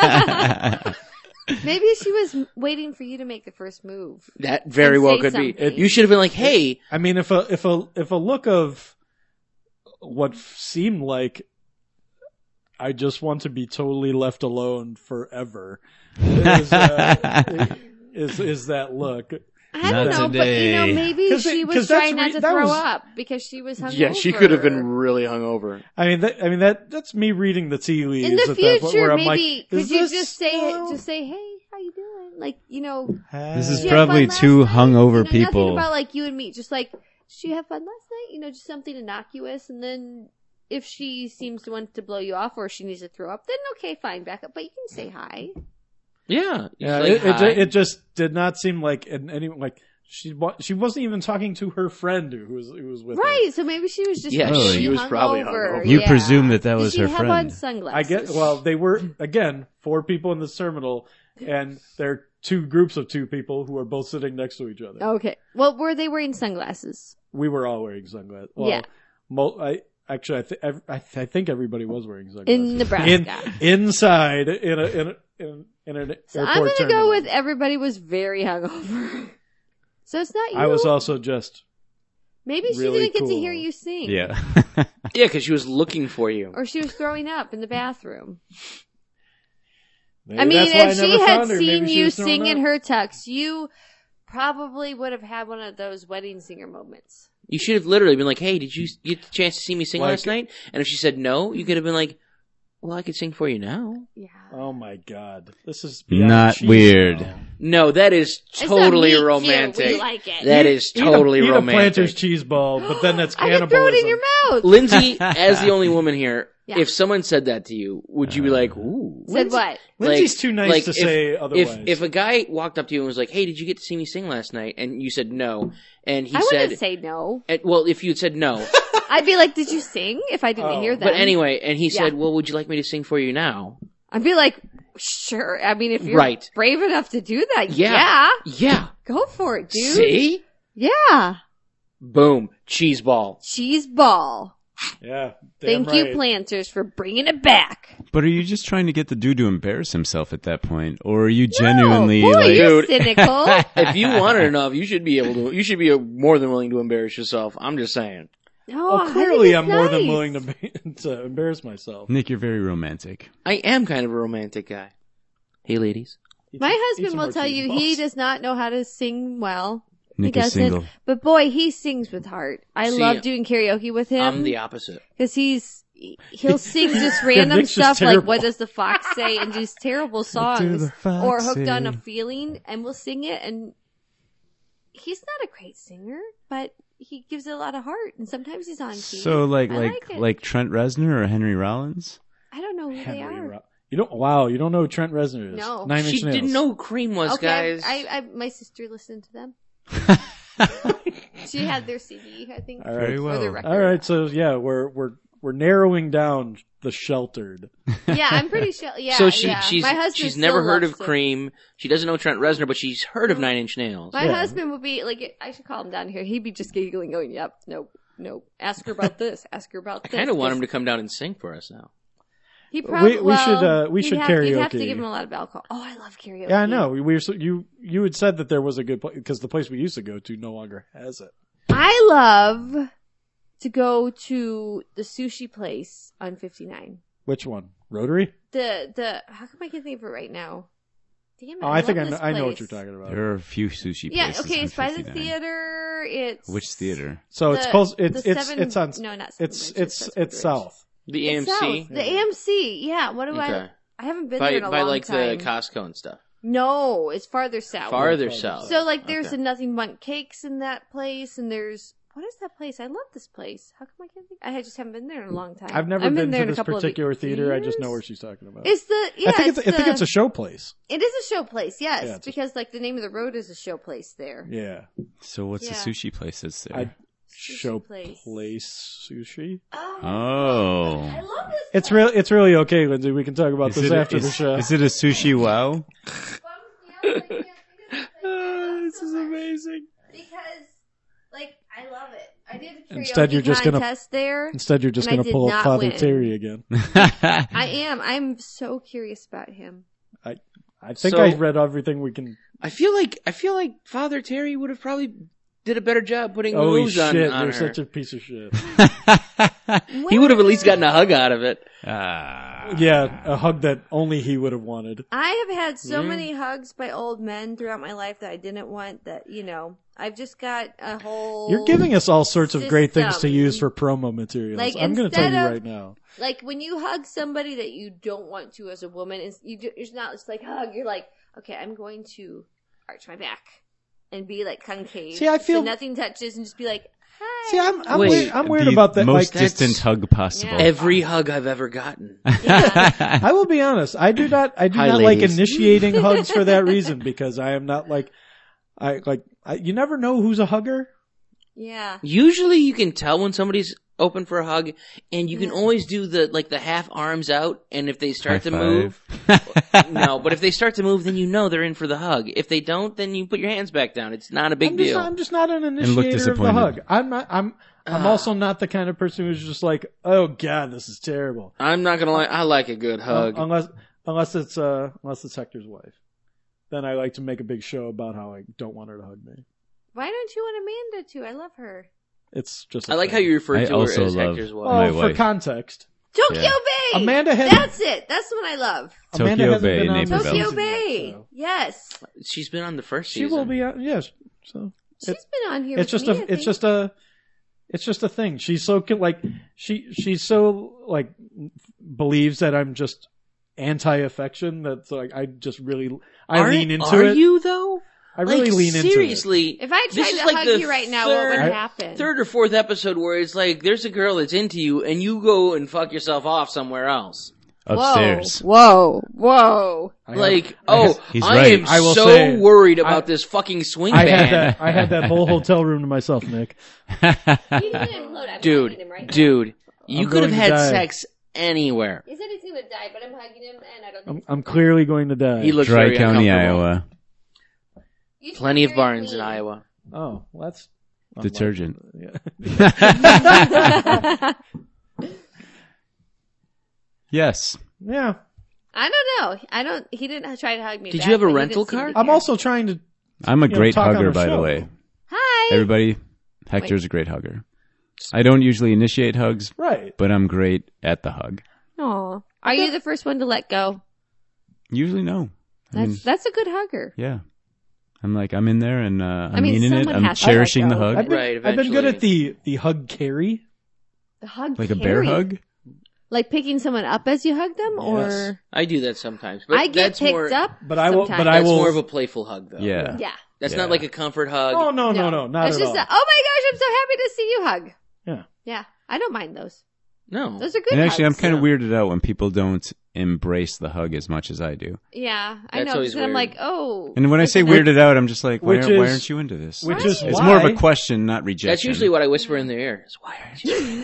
Maybe she was waiting for you to make the first move. That very And well say could be. something. You should have been like, hey, I mean, if a look of what seemed like I just want to be totally left alone forever is that look. I don't Not know, but you know, today. maybe 'Cause she it- was 'cause that's trying not to that throw was- up because she was hungover. yeah, she could have been really hungover. I mean, that's me reading the tea leaves. In the at that point future, where I'm maybe like, could is you this just say still- just say, "Hey, how you doing?" Like, you know, This is did you have probably fun last two night? hungover You know, people. Nothing about like you and me. Just like, did you have fun last night? You know, just something innocuous. And then if she seems to want to blow you off or she needs to throw up, then okay, fine, back up. But you can say hi. Yeah, Yeah, like, hi. it just did not seem like she wasn't even talking to her friend who was with her. Right. So maybe she was just Yeah, really she was probably hungover. hungover. You Yeah. presume that Did was she her have friend. on sunglasses? I get. Well, they were again 4 people in this terminal, and there are 2 groups of 2 people who are both sitting next to each other. Okay. Well, were they wearing sunglasses? We were all wearing sunglasses. Well, Yeah. I think everybody was wearing sunglasses In Nebraska. inside in an So airport I'm going to terminal. go with everybody was very hungover. So it's not you. I was also just Maybe she really didn't get to cool. hear you sing. Yeah. Yeah, because she was looking for you. Or she was throwing up in the bathroom. Maybe I mean, that's why I if she never had found her. seen Maybe she you was throwing sing in up. her tux, you probably would have had one of those wedding singer moments. You should have literally been like, "Hey, did you get the chance to see me sing Like- last night?" And if she said no, you could have been like, "Well, I could sing for you now." Yeah. Oh my god, this is beyond Not cheese weird. now. No, that is It's a totally meat cute. romantic. We like it. That is Eat totally a romantic. Planters cheese ball, but then that's I cannibalism. can throw it in your mouth. Lindsay, as the only woman here, Yeah. if someone said that to you, would you be like, "Ooh"? Said what? Lindsay's too nice to say otherwise. If a guy walked up to you and was like, "Hey, did you get to see me sing last night?" and you said no, and he I said, wouldn't say no. well, if you had said no, I'd be like, "Did you sing?" If I didn't hear them. but anyway, and he Yeah. said, "Well, would you like me to sing for you now?" I'd be like, "Sure." I mean, if you're Right. brave enough to do that, Yeah. Yeah. go for it, dude. See? Yeah, Boom. Cheese ball. cheese ball. yeah, damn Thank you, right. Planters, for bringing it back. But are you just trying to get the dude to embarrass himself at that point? Or are you genuinely boy, like... you're Dude. cynical. If you want it enough, you should be able to. You should be more than willing to embarrass yourself. I'm just saying. No, Well, I clearly, think I'm it's more than nice. willing to embarrass myself. Nick, you're very romantic. I am kind of a romantic guy. Hey, ladies. My Eat husband some will more tell cheese you balls. he does not know how to sing well. Nick he is doesn't. single. But boy, he sings with heart. I See, love doing karaoke with I'm him the opposite. because he'll sing just random Nick's just stuff like terrible. "What Does the Fox Say" and just terrible do songs, the fox or "Hooked on a say? Feeling," and we'll sing it. And he's not a great singer, but he gives it a lot of heart, and sometimes he's on key. So like I like it. like Trent Reznor or Henry Rollins? I don't know who they Henry are. Ro- You don't. Wow, you don't know who Trent Reznor is? No. Nine Inch She Nails. didn't know who Cream was, Okay, guys. I my sister listened to them. She had their CD, I think. All right. Very Or their well. record. All right, so yeah, we're narrowing down the sheltered. Yeah, I'm pretty sure. Yeah, so yeah. she's My husband she's still never heard loves of them. Cream. She doesn't know Trent Reznor, but she's heard of Nine Inch Nails. My Yeah. husband would be like, I should call him down here. He'd be just giggling, going, "Yep, nope, nope. Ask her about this. Ask her about I this." kind of want him to come down and sing for us now. He probably. We should you'd should have to karaoke. give him a lot of alcohol. Oh, I love karaoke. Yeah, I know. You had said that there was a good place because the place we used to go to no longer has it. I love to go to the sushi place on 59. Which one? Rotary? The how come I can't think of it right now? Damn it! Oh, I think love I know, this I know what place. you're talking about. There are a few sushi Yeah, places. okay. on It's by the 59. theater. It's Which theater? So it's the- close. the It's seven- it's on. no, not It's Seven Bridges, that's it's Bridge. south. The It's AMC south. The AMC. Yeah. What do Okay. I haven't been by there in a by long like time. the Costco and stuff. No, it's farther south. Farther farther south. So like, there's Okay. a Nothing But Cakes in that place, and there's what is that place? I love this place. How come I can't think? I just haven't been there in a long time. I've never been there to in a this couple of particular theater. I just know years. where she's talking about. It's the yeah. I think it's I think it's a show place. It is a show place, yes, Yeah, it's a- because like the name of the road is a show place there. Yeah, So what's Yeah. the sushi place that's there? I show place. place sushi. Oh. I love this. It's really okay, Lindsay. We can talk about this after the show. Is it a sushi wow? This is amazing. Because, like, I love it. I did a karaoke Instead, you're just gonna- contest there. Instead, you're just And I going to did pull up not Father win. Terry again. I am. I'm so curious about him. I think So- I read everything we can. I feel like Father Terry would have probably did a better job putting Holy moves on shit! her. You're such a piece of shit. He would have at least gotten a hug out of it. Yeah, a hug that only he would have wanted. I have had so many hugs by old men throughout my life that I didn't want. That I've just got a whole. You're giving us all sorts of great things to system. use for promo materials. Like, I'm going to tell you instead of- right now. Like when you hug somebody that you don't want to as a woman, it's not just like hug. You're like, okay, I'm going to arch my back and be like concave. See, I feel- so nothing touches and just be like, hi. See, I'm Wait, weird, I'm weird The about that. most Like, distant hug possible. Yeah. Every hug I've ever gotten. Yeah. I will be honest. I do not Hi, like ladies. initiating hugs for that reason because I am not like, you never know who's a hugger. Yeah. Usually you can tell when somebody's open for a hug, and you can always do the half arms out, and if they start to move, no, but if they start to move, then you know they're in for the hug. If they don't, then you put your hands back down. It's not a big deal. I'm just not an look initiator of the disappointed. hug. I'm also not the kind of person who's just like, oh god, this is terrible. I'm not gonna lie, I like a good hug. Unless it's Hector's wife. Then I like to make a big show about how I don't want her to hug me. Why don't you want Amanda to? I love her. It's just. I like how you refer I to her also as love Hector's wife. my for wife. context. Tokyo Yeah. Bay. Amanda has- That's it. That's the one I love. Amanda Tokyo hasn't Bay, been on Naperville. this Tokyo season Bay. yet, so. Yes. She's been on the first She season. will be. Yes. So She's been on here. it's with just me, a. I It's think. just a. It's just a thing. She's so like she's so like believes that I'm just anti-affection that's like I just really lean into Are it. you though? I really like, lean into it. seriously. If I this tried is to like hug the you right now, what would third- happen? Third or fourth episode where it's like there's a girl that's into you and you go and fuck yourself off somewhere else. Upstairs. Whoa. Like, He's I right. am I will so say, worried about this fucking swing I band. had that whole hotel room to myself, Nick. Dude, you I'm could going have to had die. sex anywhere. He said he's gonna die, but I'm hugging him, and I don't think I'm clearly going to die. He looks Dry very County, uncomfortable. Iowa. You two Plenty are of very barns in clean. Iowa. Oh, well, that's Detergent. Yeah. Yes. Yeah. I don't know. He didn't try to hug me. Did back, you have a but he rental didn't seem card? to I'm care. also trying to. I'm a You know, great talk on hugger, the by the show. way. Hi. Everybody, Hector's a great hugger. I don't usually initiate hugs, Right. but I'm great at the hug. Aw. Are you the first one to let go? Usually, no. I mean, That's a good hugger. yeah. I'm in there and I'm mean, meaning it. someone I'm has to let cherishing the go. hug. I've been, Right, I've been good eventually. at the hug carry. The hug Like a carry. bear hug? Like picking someone up as you hug them, or I do that sometimes, but I get that's picked more, up. But I will. sometimes. But I That's will. more of a playful hug, though. Yeah. Yeah. That's Yeah. not like a comfort hug. Oh no, not It's at just all. oh my gosh, I'm so happy to see you hug. Yeah. Yeah. I don't mind those. No. Those are good. And actually, I'm hugs. kind of weirded out when people don't embrace the hug as much as I do. Yeah, I That's know. always Because I'm weird. like, oh. And when I say weirded out, I'm just like, why Which why is- aren't you into this? Which is It's why, more of a question, not rejection. That's usually what I whisper in their ear. Is, why aren't you?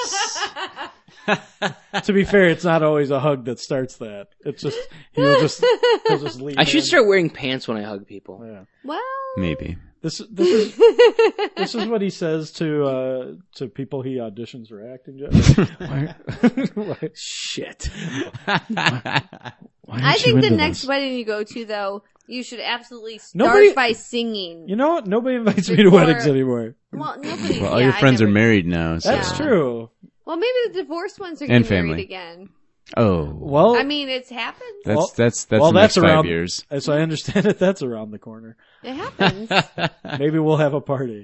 To be fair, it's not always a hug that starts that. It's just he'll just leave. I should start wearing pants when I hug people. Yeah. Well, Maybe. This is what he says to people he auditions for acting jobs. Why- Shit. why I aren't you think the into next this? wedding you go to, though, you should absolutely start Nobody- by singing. You know what? Nobody invites me to Before- weddings anymore. Well, nobody. Well, all yeah, your I friends are never- married now. So. That's Yeah. true. Well, maybe the divorced ones are And getting married family. again. Oh. Well, I mean, it's happened. That's well, the next that's 5 around. years. As I understand it, that's around the corner. It happens. Maybe we'll have a party.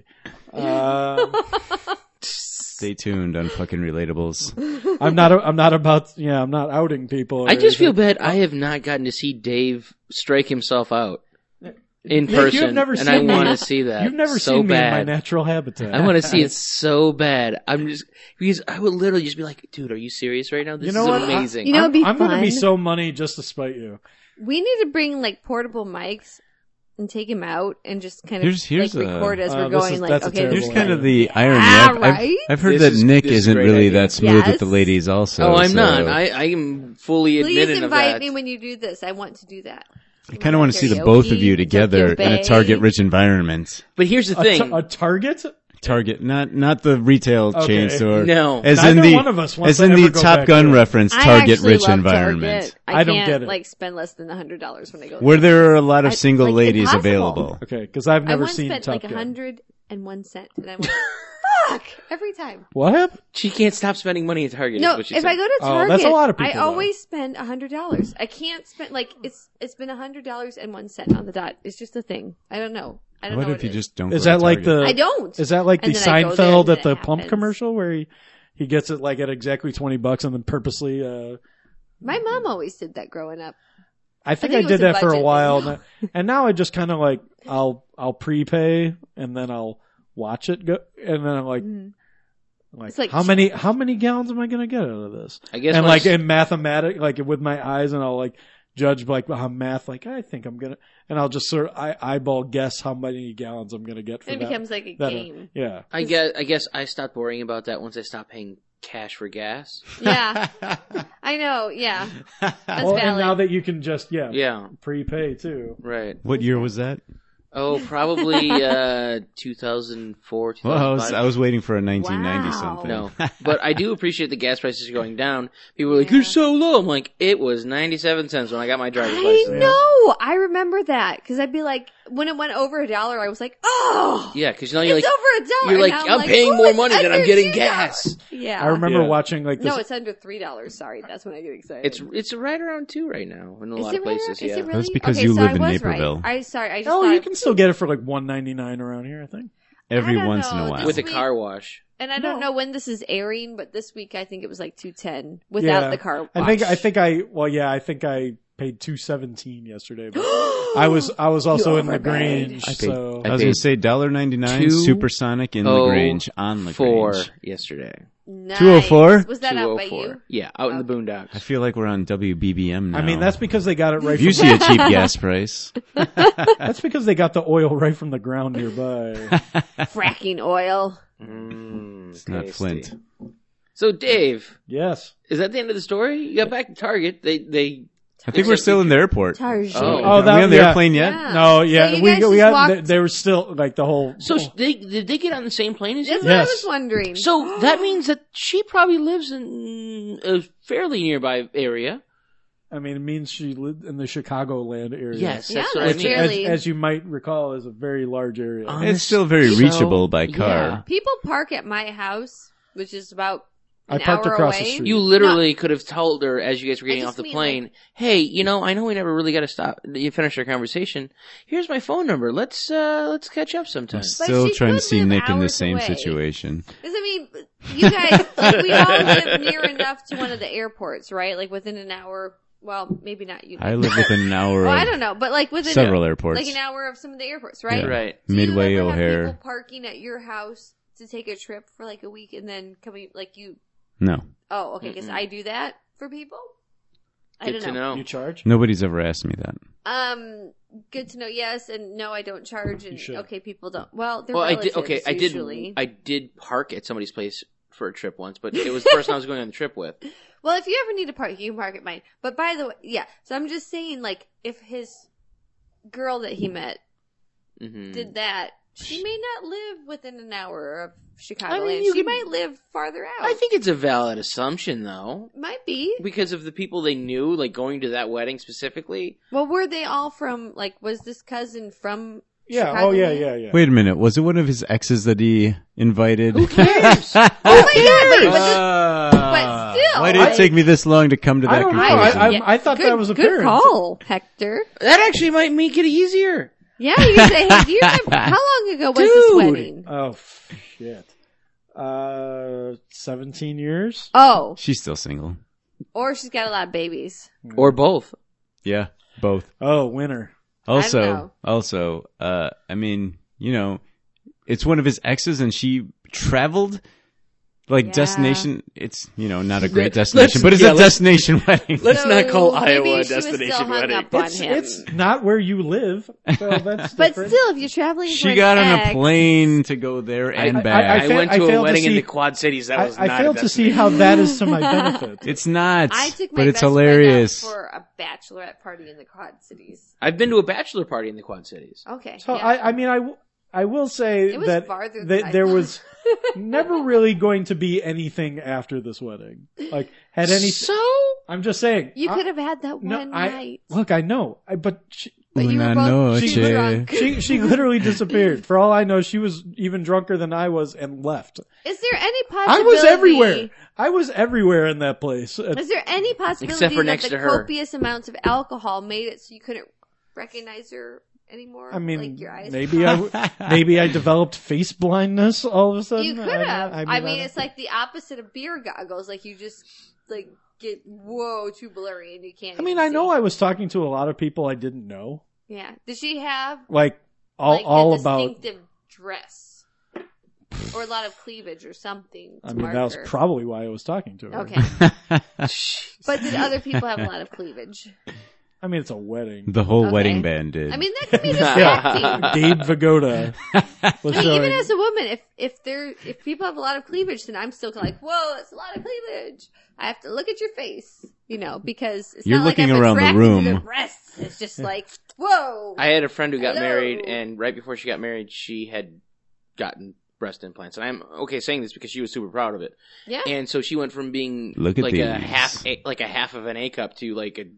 Stay tuned on fucking relatables. I'm not about. Yeah, I'm not outing people. or I just feel anything. bad I have not gotten to see Dave strike himself out in Nick, you have person, never and seen I me. want to see that. You've never so seen me in my bad. natural habitat. I want to see it so bad. I'm just because I would literally just be like, "Dude, are you serious right now? This You know is what? amazing." You know, it'd be I'm gonna be fun. so money just to spite you. We need to bring like portable mics and take him out and just kind of Here's like a- record as we're this going. is- Like, that's a okay, terrible this Here's is kind like- of the irony. Yeah, I've right? I've heard This that is- Nick this is a isn't great really idea. that smooth with the Yes. ladies also. Oh, I'm so not. I am fully Please admitting of invite that. me when you do this. I want to do that. I kind of want to see the both of you Karaoke, together Tokyo in a Bay. Target-rich environment. But here's the thing. A Target? Target, not the retail Okay. chain store. No. as Neither in the one of us wants as to in the ever go Top back Gun to it. reference. I Target actually rich love environment. Target. I don't can't, get it. like spend less than $100 when I go. Where there are a lot of I- single like, ladies impossible. available. Okay, because I've I never once seen spent Top like Gun. 101 cents, and I went, "Fuck!" every time. What happened? She can't stop spending money at Target. No, is what she if said. I go to Oh, Target, that's a lot of I people, though. always spend $100. I can't spend like it's been $100.01 on the dot. It's just a thing. I don't know. I don't What know if what you it just don't? Is go to that like Target? I don't. Is that like the And then I go there Seinfeld and at the it pump happens. commercial where he gets it like at exactly $20 and then purposely? My mom always did that growing up. I think think I it was did a that for a budget while, thing. and now I just kind of like I'll prepay and then I'll watch it go, and then I'm like. It's like how many gallons am I gonna get out of this? I guess and once- like in mathematics, like with my eyes, and I'll like judge like how math. Like I think I'm gonna, and I'll just sort of eyeball guess how many gallons I'm gonna get for It that. becomes like a that- game. Yeah. I guess I stopped worrying about that once I stopped paying cash for gas. Yeah, I know. Yeah, that's Well, and valid. now that you can just Yeah, prepay too. right. What year was that? Oh, probably 2004, Well, 2005. I was waiting for a 1990 Wow. something. No, but I do appreciate the gas prices are going down. People were like, "You're so low." I'm like, "It was 97 cents when I got my driver's I license." know. I remember that because I'd be like, when it went over $1, I was like, oh, Yeah, because now you're it's like, over $1. you're like, Now I'm paying more it's money than under I'm getting $2. gas. Yeah. I remember Yeah. watching like this. No, it's under $3. Sorry, that's when I get excited. It's right around 2 right now in a Is lot it of places. really? Is Yeah. it really? That's because Okay, you so live I in was Naperville. Right. I just oh, thought you can still get it for like $1.99 around here, I think. Every I don't once in know. a while. With a This car wash. And I don't know when this is airing, but this week I think it was like $2.10 without the car wash. I think I paid $2.17 yesterday. But I was also in LaGrange, I paid- so I was going to say $1.99 Supersonic in LaGrange on $4 LaGrange. yesterday. Nice. 204? Was that out by you? 204. Yeah, out in the boondocks. I feel like we're on WBBM now. I mean that's because they got it right. You from see a cheap gas price. That's because they got the oil right from the ground nearby. Fracking oil. It's not Flint. So, Dave, Yes. is that the end of the story? You got back to Target. They I think we're still in the airport. Target. Oh. Are we on the airplane yet? Yeah. No, yeah, So you we guys we just got. walked- They were still like the whole. So did they get on the same plane as you? That's what I Yes. was wondering. So that means that she probably lives in a fairly nearby area. I mean, it means she lived in the Chicagoland area. Yes, Yeah, that's what I that's mean. fair. Really? as you might recall, is a very large area. It's still very So, reachable by car. yeah. people park at my house, which is about I an parked hour across away. the street. You literally could have told her as you guys were getting I off just the mean, plane, like- "Hey, I know we never really got to stop. You finish our conversation. Here's my phone number. Let's catch up sometime." I'm still she trying to could see live Nick in the hours same away. situation. Because I mean, you guys, like, we all live near enough to one of the airports, right? Like within an hour. Well, maybe not you. I live within an hour Well, of I don't know, but like within several airports. like an hour of some of the airports, right? Yeah. Right. Do you Midway, ever have O'Hare. people parking at your house to take a trip for like a week and then coming, like you? No. Oh, okay, because I do that for people. I Good don't to know. You charge? Nobody's ever asked me that. Good to know. Yes, and no, I don't charge. And You should. okay, people don't. Well, they're Well, I relatives, did. Okay, usually. I did park at somebody's place for a trip once, but it was the person I was going on the trip with. Well, if you ever need to park, you can park at mine. But by the way, yeah. So I'm just saying, like, if his girl that he met Mm-hmm. did that, she may not live within an hour of Chicago. I mean, you she could- might live farther out. I think it's a valid assumption, though, might be. because of the people they knew, like going to that wedding specifically. Well, were they all from? Like, was this cousin from? Yeah. Chicago? Oh, yeah. Wait a minute. Was it one of his exes that he invited? Who cares? Oh my god! But still, Why did it take me this long to come to I that don't know. conclusion? I thought good, that was a good parent. call, Hector. That actually might make it easier. Yeah, you can say, hey, do you remember how long ago was this Dude. wedding? Oh shit. 17 years. Oh, She's still single. or she's got a lot of babies. Or both. Yeah, both. Oh, winner. know. Also, I mean, it's one of his exes, and she traveled. Like Yeah. destination, it's not a great Let's- destination, but it's yeah, a let's- destination wedding. Let's So not call maybe Iowa a she was destination still hung wedding. up on him. It's not where you live, so that's But different. still, if you're traveling, for She an got on ex, a plane to go there and back. I went to a failed to wedding in see- the Quad Cities. That was not I a failed to see destination. how that is to my benefit. It's not, I took my but it's best friend hilarious. out for a bachelorette party in the Quad Cities. I've been to a bachelor party in the Quad Cities. Okay, So yeah. I mean, I will say It was that, farther than that I there thought. was never really going to be anything after this wedding. Like, had any? So I'm just saying. you could have had that one night, Look, I know, but but you were Una both noche. drunk. she literally disappeared. For all I know, she was even drunker than I was and left. Is there any I possibility? was everywhere. I was everywhere in that place. Is there any possibility Except for that next the to her. copious amounts of alcohol made it so you couldn't recognize her anymore? I mean, like your eyes. maybe I developed face blindness all of a sudden. You could have. I mean, don't- it's like the opposite of beer goggles. Like you just like get too blurry and you can't. I mean, even I know see. I was talking to a lot of people I didn't know. Yeah. Did she have Like like all a about. distinctive dress or a lot of cleavage or something? I To mean, mark that was her? probably why I was talking to her. Okay. But did other people have a lot of cleavage? I mean, it's a wedding. The whole Okay. wedding band did. I mean, that could be distracting. Gabe Vigoda was I mean, showing. even as a woman, if people have a lot of cleavage, then I'm still like, whoa, it's a lot of cleavage. I have to look at your face, because it's You're not like looking I'm around the attracted room. To the breasts. It's just like, whoa. I had a friend who got Hello. married, and right before she got married, she had gotten breast implants. And I'm okay saying this because she was super proud of it. Yeah. And so she went from being Look at like these. a half of an A cup to like a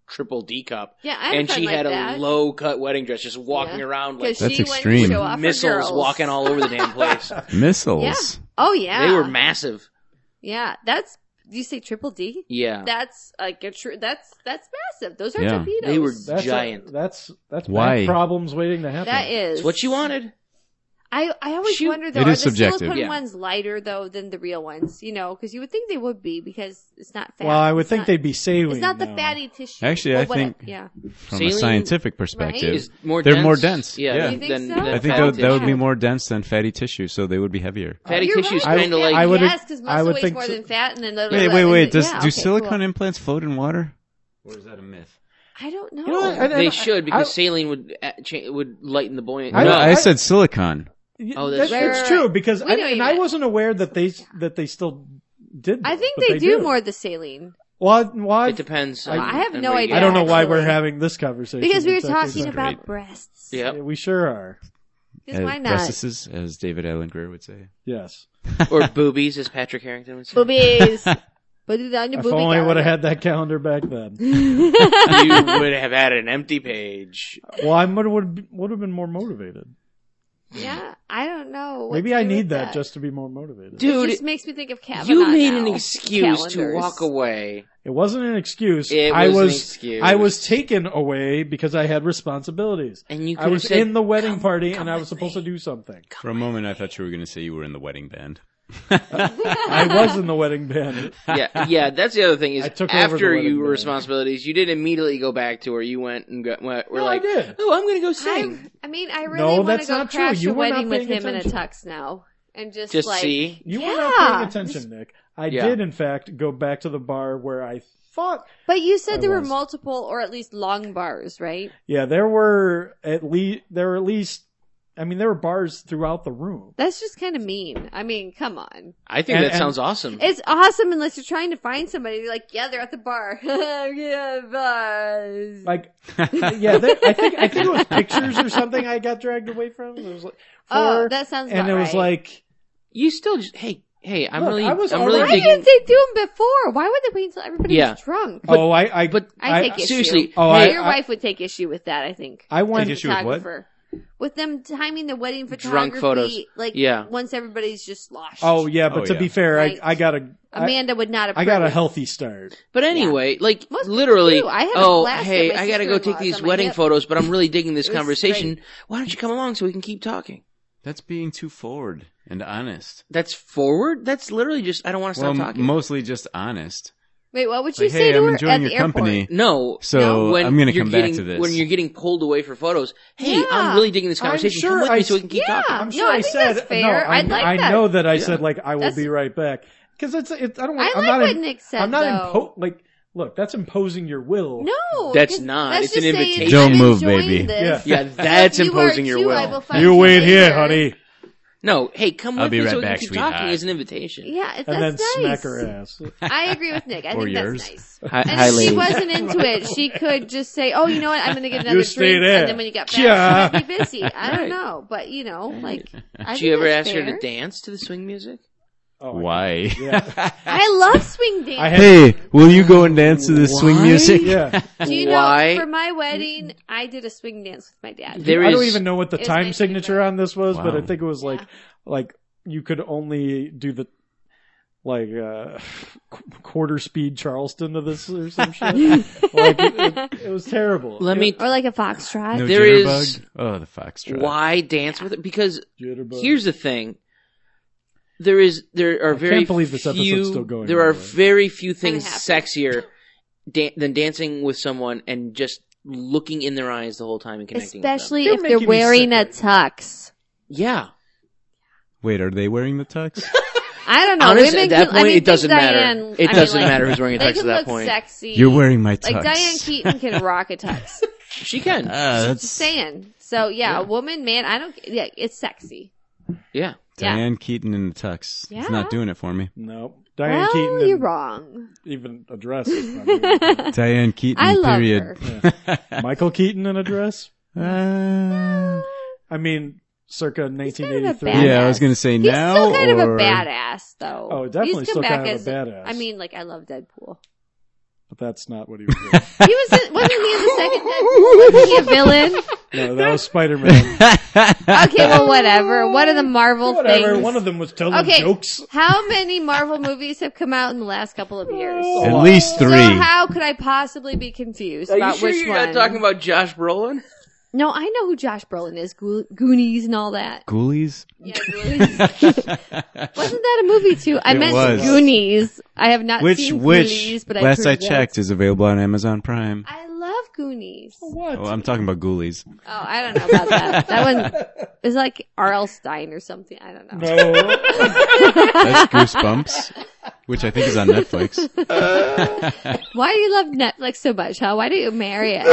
triple D cup. Yeah, I had a and friend she like had that. a low cut wedding dress, just walking around like 'Cause That's she went to extreme. show off her missiles girls. walking all over the damn place. Missiles. Yeah. Oh yeah. They were massive. Yeah, that's. Do you say triple D? Yeah. That's like a true. That's massive. Those are Yeah. torpedoes. They were That's giant. That's Why? back problems waiting to happen. That is It's what she wanted. I always wonder though, It are is the subjective. silicone Yeah. ones lighter though than the real ones? You know, because you would think they would be because it's not fat. Well, I would It's think not- they'd be saline. It's not the now. fatty tissue. Actually, Well, I think- yeah. From Saline- a scientific perspective, Is more they're dense. more dense. Yeah. You think than, so? than I think fatty that would be tissue. more dense than fatty tissue, so they would be heavier. Fatty You're tissue is right. kind of Yeah, like. I would- yes, because I muscle would weighs think more so. than fat, and then Wait. do Do silicone implants float in water? Or is that a myth? I don't know. You know what? They should because saline would lighten the buoyant. I- No, I- I said silicone. Oh, that's It's true. true because We know you I meant. wasn't aware that they still did. I this, think but they do more of the saline. Why? It depends. I have on no where you idea. I don't know why actually. we're having this conversation Because we were Exactly. talking So- about Great. breasts. Yep. Yeah, we sure are. Because why not? Breastises, as David Allen Greer would say. Yes. Or boobies, as Patrick Harrington would say. Boobies. Put it on your If booby only I would have calendar. had that calendar back then. You would have had an empty page. Well, I would have been more motivated. Yeah, I don't know. what Maybe to I do need with that just to be more motivated. Dude, it just makes me think of Kavanaugh you made an now. excuse to Calendars. walk away. It wasn't an excuse. It I was an was excuse. I was taken away because I had responsibilities. And you I could was have said, in the wedding "Come- party come and I was with supposed me." to do something. For a moment, I thought you were going to say you were in the wedding band. I was in the wedding band. Yeah, that's the other thing is I took over the after wedding you were band. responsibilities, you didn't immediately go back to where you went and were No, like, I did. oh, I'm going to go sing. I mean, I really No, want to that's go not true. crash You a were not wedding with paying him in a attention. tux now. And just like, see. You were Yeah. not paying attention, Nick. I Yeah. did, in fact, go back to the bar where I thought. But you said I there were was. multiple or at least long bars, right? Yeah, there were at least. I mean, there were bars throughout the room. That's just kind of mean. I mean, come on. I think And- that sounds awesome. It's awesome unless you're trying to find somebody. You're like, yeah, they're at the bar. Yeah, bars. Like, yeah, I think it was pictures or something. I got dragged away from. It was like Oh, four, that sounds and about it was right. like. You still just, hey, I'm Look, really I was I'm already- really Why digging. didn't they do them before? Why would they wait until everybody Yeah. was drunk? I I take issue. seriously, Oh, Hey, I- your wife would take issue with that, I think. I went. Take issue with what? Photographer. With them timing the wedding Drunk photography, photos. like Yeah. once everybody's just sloshed. Oh yeah, but Oh, to yeah. be fair, Right. I got Amanda would not I approve. got a healthy start. But anyway, like Most people literally, do. I had a oh, blast hey, at my I gotta go take sister-in-law's these on my wedding hip. photos, but I'm really digging this It was conversation. great. Why don't you come along so we can keep talking? That's being too forward and honest. That's forward? That's literally just, I don't want to Well, stop talking. mostly just honest. Wait, what would you Like, say hey, to I'm her enjoying at your the airport? company. No. So when I'm going to you're come back getting- to this. When you're getting pulled away for photos, hey, Yeah. I'm really digging this I'm conversation. sure Come with I- me so we can keep Yeah. talking. I'm No, sure I I think said that's fair. no. I'd like I that. know that I said like I will That's- be right back because it's I don't. I I'm like not what Nick said, I'm not though. like look. That's imposing your will. No, That's 'cause not. that's It's an just saying, invitation. Don't I'm move, enjoying baby. this. Yeah, that's If you imposing are your too, I will. will find You wait here, later. honey, No, hey, come I'll with be me right so we back, can keep sweetheart. talking as an invitation. Yeah, it's, and then that's smack nice. her ass. I agree with Nick. I Or think yours. that's nice. Hi, And hi, if she ladies. wasn't into it, she could just say, "Oh, you know what? I'm going to get another You stay drink," there. and then when you got back, Yeah. she might be busy. I don't Right. know, but you know, like, I Did you think ever that's ask her fair. to dance to the swing music? Oh, Why? Yeah. I love swing dance. I had- Hey, will you go and dance to this swing Why? music? Yeah. Do you Why? know, for my wedding, I did a swing dance with my dad. There I don't is- even know what the It was time nice signature anyway. on this was, but Wow. I think it was like you could only do the like quarter speed Charleston to this or some shit. Like it was terrible. Let me. Or like a foxtrot. No There jitterbug? is- Oh, the foxtrot. Why dance with it? Because Jitterbug. here's the thing. There are very can't believe this episode's few, still going, There by are the way. very few things happy. sexier than dancing with someone and just looking in their eyes the whole time and connecting Especially You're if they're making me wearing a sick tux. with them. Yeah. Wait, are they wearing the tux? I don't know. Honestly, Women at that can, point, I mean, it doesn't think matter. Diane, It I doesn't mean, like, matter who's wearing a they tux can at that look point. Sexy. You're wearing my tux. Like Diane Keaton can rock a tux. She can. That's Just saying. So yeah, a woman, man, I don't. Yeah, it's sexy. Yeah. Diane Keaton in the tux. It's Yeah. not doing it for me. No. Diane Well, Keaton you're and wrong. even a dress. is not doing it. Diane Keaton, I love period. Michael Keaton in a dress? Uh, I mean, circa kind of a 1983. badass. yeah, I was going to say He's now still kind or... of a badass, though. Oh, definitely He's come still back kind of a as, badass. I mean, like I love Deadpool. but that's not what he was doing. Wasn't he in the second Deadpool? Wasn't he a villain? No, that was Spider-Man. Okay, well, whatever. One of the Marvel Whatever. things. One of them was telling jokes. How many Marvel movies have come out in the last couple of years? At least 3. So how could I possibly be confused Are you about sure which you're one? not talking about Josh Brolin? No, I know who Josh Brolin is. Goonies and all that. Ghoulies? Yeah, Goonies. Wasn't that a movie too? I meant was. Goonies. I have not seen Goonies, but last I heard checked, is available on Amazon Prime. I love Goonies. What? Oh, I'm talking about Ghoulies. Oh, I don't know about that. That one is like R.L. Stein or something. I don't know. No. That's Goosebumps, which I think is on Netflix. Why do you love Netflix so much, huh? Why do you marry it?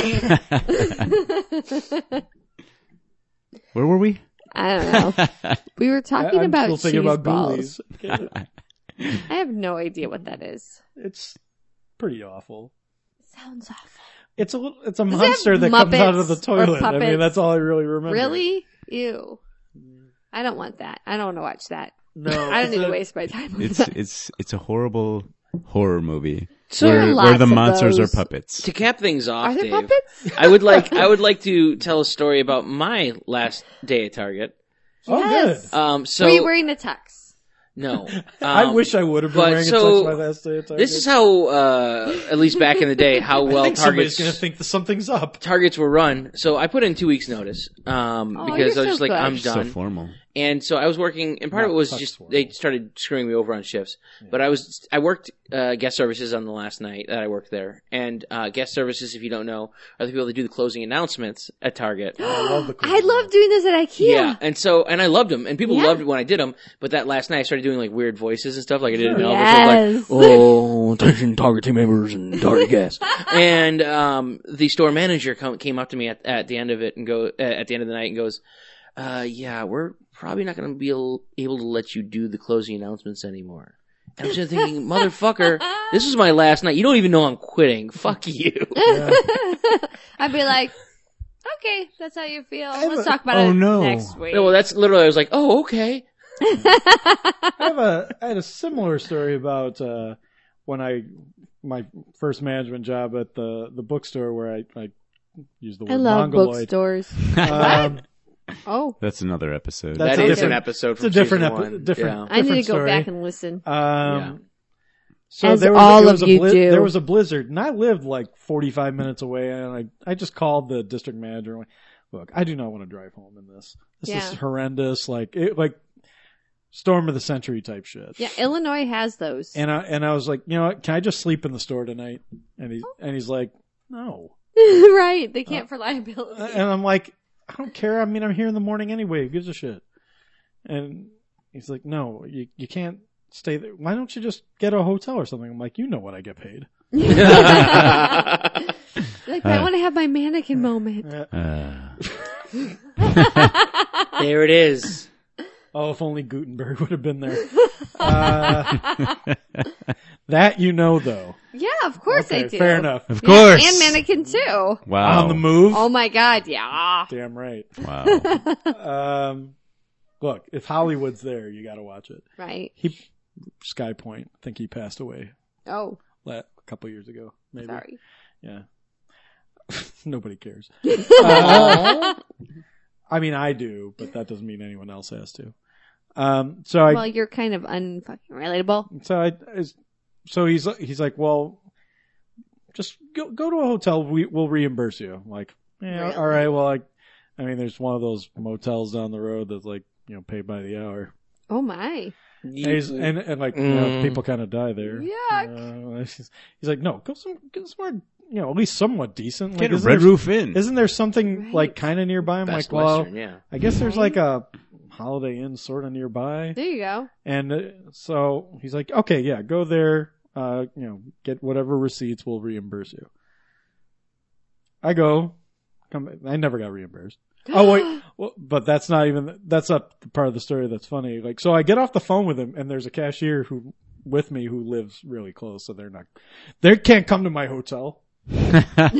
Where were we? I don't know. We were talking I'm about still thinking cheese about balls. Ghoulies. I have no idea what that is. It's pretty awful. Sounds awful. It's a Does it monster have that comes out of Muppets the or toilet. I mean, puppets? that's all I really remember. Really? Ew. I don't want that. I don't want to watch that. No. I don't need to waste my time on It's that. it's a horrible horror movie So There are where lots the of monsters those. are puppets. To cap things off, Are there Dave, puppets? I would like to tell a story about my last day at Target. Oh, Yes. good. So Were you wearing a tux? no, I wish I would have been but wearing so, a tux my last day at Target. this is how, at least back in the day, how I well think somebody's Targets going to think that something's up. Targets were run. So I put in 2 weeks notice, you're because I was so just like, good. I'm So done. formal. And so I was working, and part of it Not was such just formal. they started screwing me over on shifts. But I worked guest services on the last night that I worked there, and guest services, if you don't know, are the people that do the closing announcements at Target. I love the I love doing this at IKEA. Yeah, and I loved them, and people Yeah. loved it when I did them. But that last night, I started doing like weird voices and stuff, like I did in Elvis, Yes. like, "Oh, attention, Target team members and Target guests." And the store manager came up to me at the end of it and at the end of the night and goes, "Yeah, we're probably not going to be able to let you do the closing announcements anymore." And I was just thinking, motherfucker, this is my last night. You don't even know I'm quitting. Fuck you. I'd be like, okay, that's how you feel. Let's talk about it no. next week. No, well, that's literally. I was like, "Oh, okay." I had a similar story about when my first management job at the bookstore where I used the word I love mongoloid. bookstores. Oh, That's another episode. That's That a is an different- episode it's from a different season epi- one. different- Yeah. I need to go story. back and listen. So As there was, all it was of a you do. There was a blizzard, and I lived like 45 minutes away, and I just called the district manager and went, "Look, I do not want to drive home in this. This Yeah. is horrendous, like storm of the century type shit." Yeah, Illinois has those. And I was like, "You know what? Can I just sleep in the store tonight?" And he's like, "No." Right, they can't for liability. And I'm like, "I don't care. I mean, I'm here in the morning anyway. Who gives a shit?" And he's like, "No, you can't stay there. Why don't you just get a hotel or something?" I'm like, "You know what I get paid." Like, I want to have my mannequin moment. There it is. Oh, if only Gutenberg would have been there. That you know, though. Yeah, of course I Okay, do. fair enough. Of course. And mannequin too. Wow. On the move. Oh my god, yeah. Damn right. Wow. Look, if Hollywood's there, you got to watch it. Right. Sky Point. I think he passed away Oh, a couple years ago. Maybe. sorry. Yeah. Nobody cares. I mean, I do, but that doesn't mean anyone else has to. Well, you're kind of unfucking relatable. So he's like, well, just go to a hotel. We'll reimburse you. I'm like, yeah, Really? all right. Well, I mean, there's one of those motels down the road that's like, pay by the hour. Oh my. And people kind of die there. Yuck. He's like, no, go somewhere, at least somewhat decent. Get Like, a isn't Red there- Roof Inn. Isn't there something Right. like kind of nearby? I'm Best like, well, Western, yeah. I guess there's like a Holiday Inn sort of nearby. There you go. And so he's like, okay, yeah, go there, get whatever receipts, we'll reimburse you. I go, I never got reimbursed. Oh wait, but that's not the part of the story that's funny. Like, so I get off the phone with him and there's a cashier with me who lives really close, so they can't come to my hotel.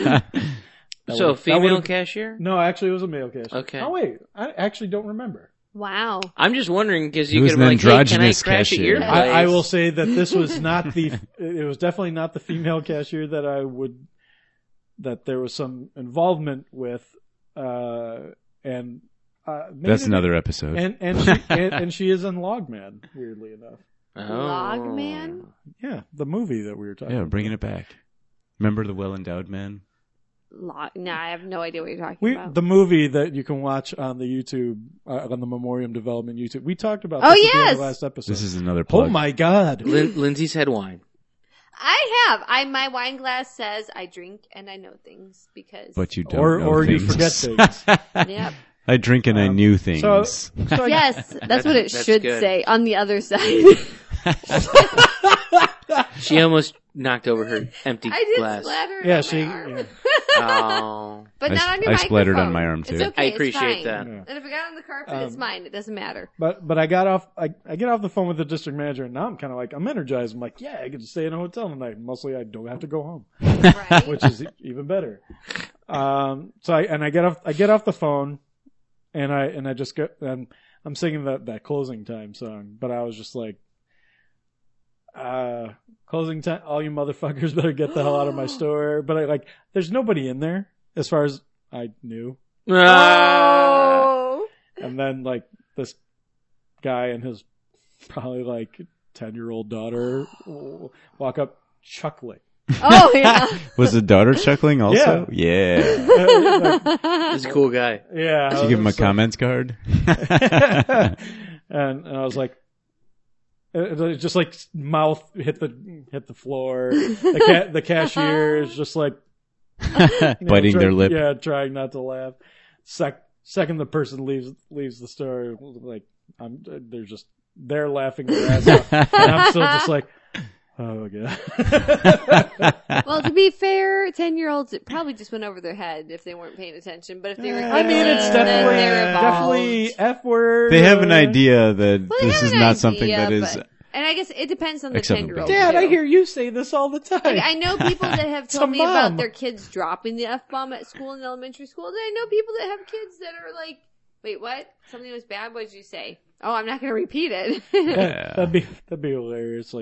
So, female would've- cashier? No, actually it was a male cashier. Okay. Oh wait, I actually don't remember. Wow. I'm just wondering because He you was could an be like, hey, can I androgynous crash at cashier. your place? I will say that this was not it was definitely not the female cashier that there was some involvement with, and That's another episode. And she is in Logman, weirdly enough. Logman? Yeah, the movie that we were talking about. Bringing it back. Remember the well-endowed man? No, I have no idea what you're talking about. The movie that you can watch on the YouTube, on the Memoriam Development YouTube. We talked about Oh, this at the end yes! of the last episode. This is another plug. Oh my God. Lindsay's had wine. I have. My wine glass says I drink and I know things because. But you don't know Or you things. forget things. Yep. I drink and I knew things. So Yes, that's what it That's should good. say on the other side. She almost knocked over her empty I did glass. splatter it Yeah, on she. my arm. Yeah. Oh. But I not on your I splattered on microphone. my arm, too. It's okay. I appreciate it's that. fine. Yeah. And if it got on the carpet, it's mine. It doesn't matter. But I got off. I get off the phone with the district manager, and now I'm kind of like I'm energized. I'm like, yeah, I get to stay in a hotel tonight. Mostly, I don't have to go home, Right? which is even better. So I get off the phone, and I just go and I'm singing that closing time song. But I was just like, closing time. All you motherfuckers better get the hell out of my store. But there's nobody in there as far as I knew. Oh. And then this guy and his probably 10-year-old daughter walk up chuckling. Oh, yeah. Was the daughter chuckling also? Yeah. He's a cool guy. Yeah. Did you give him a comments card? and I was like, it just mouth hit the floor. The cashier is just Biting their lip. Yeah, trying not to laugh. Second the person leaves the store, they're laughing their ass off, and I'm still just like, oh god. Well, to be fair, 10-year-olds, it probably just went over their head if they weren't paying attention. But if they were, I mean, it's then they're definitely F word. They have an idea that Well, they this have is an not something idea, that is... but- and I guess it depends on the Acceptable. 10-year-old. Dad, too. I hear you say this all the time. I know people that have It's told a me mom. about their kids dropping the F-bomb at school in elementary school. And I know people that have kids that are like, wait, what? Something was bad? What did you say? Oh, I'm not going to repeat it. Yeah, that'd be hilarious.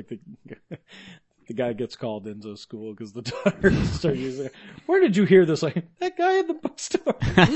The guy gets called into school because the daughter starts using it. Where did you hear this? That guy at the bookstore.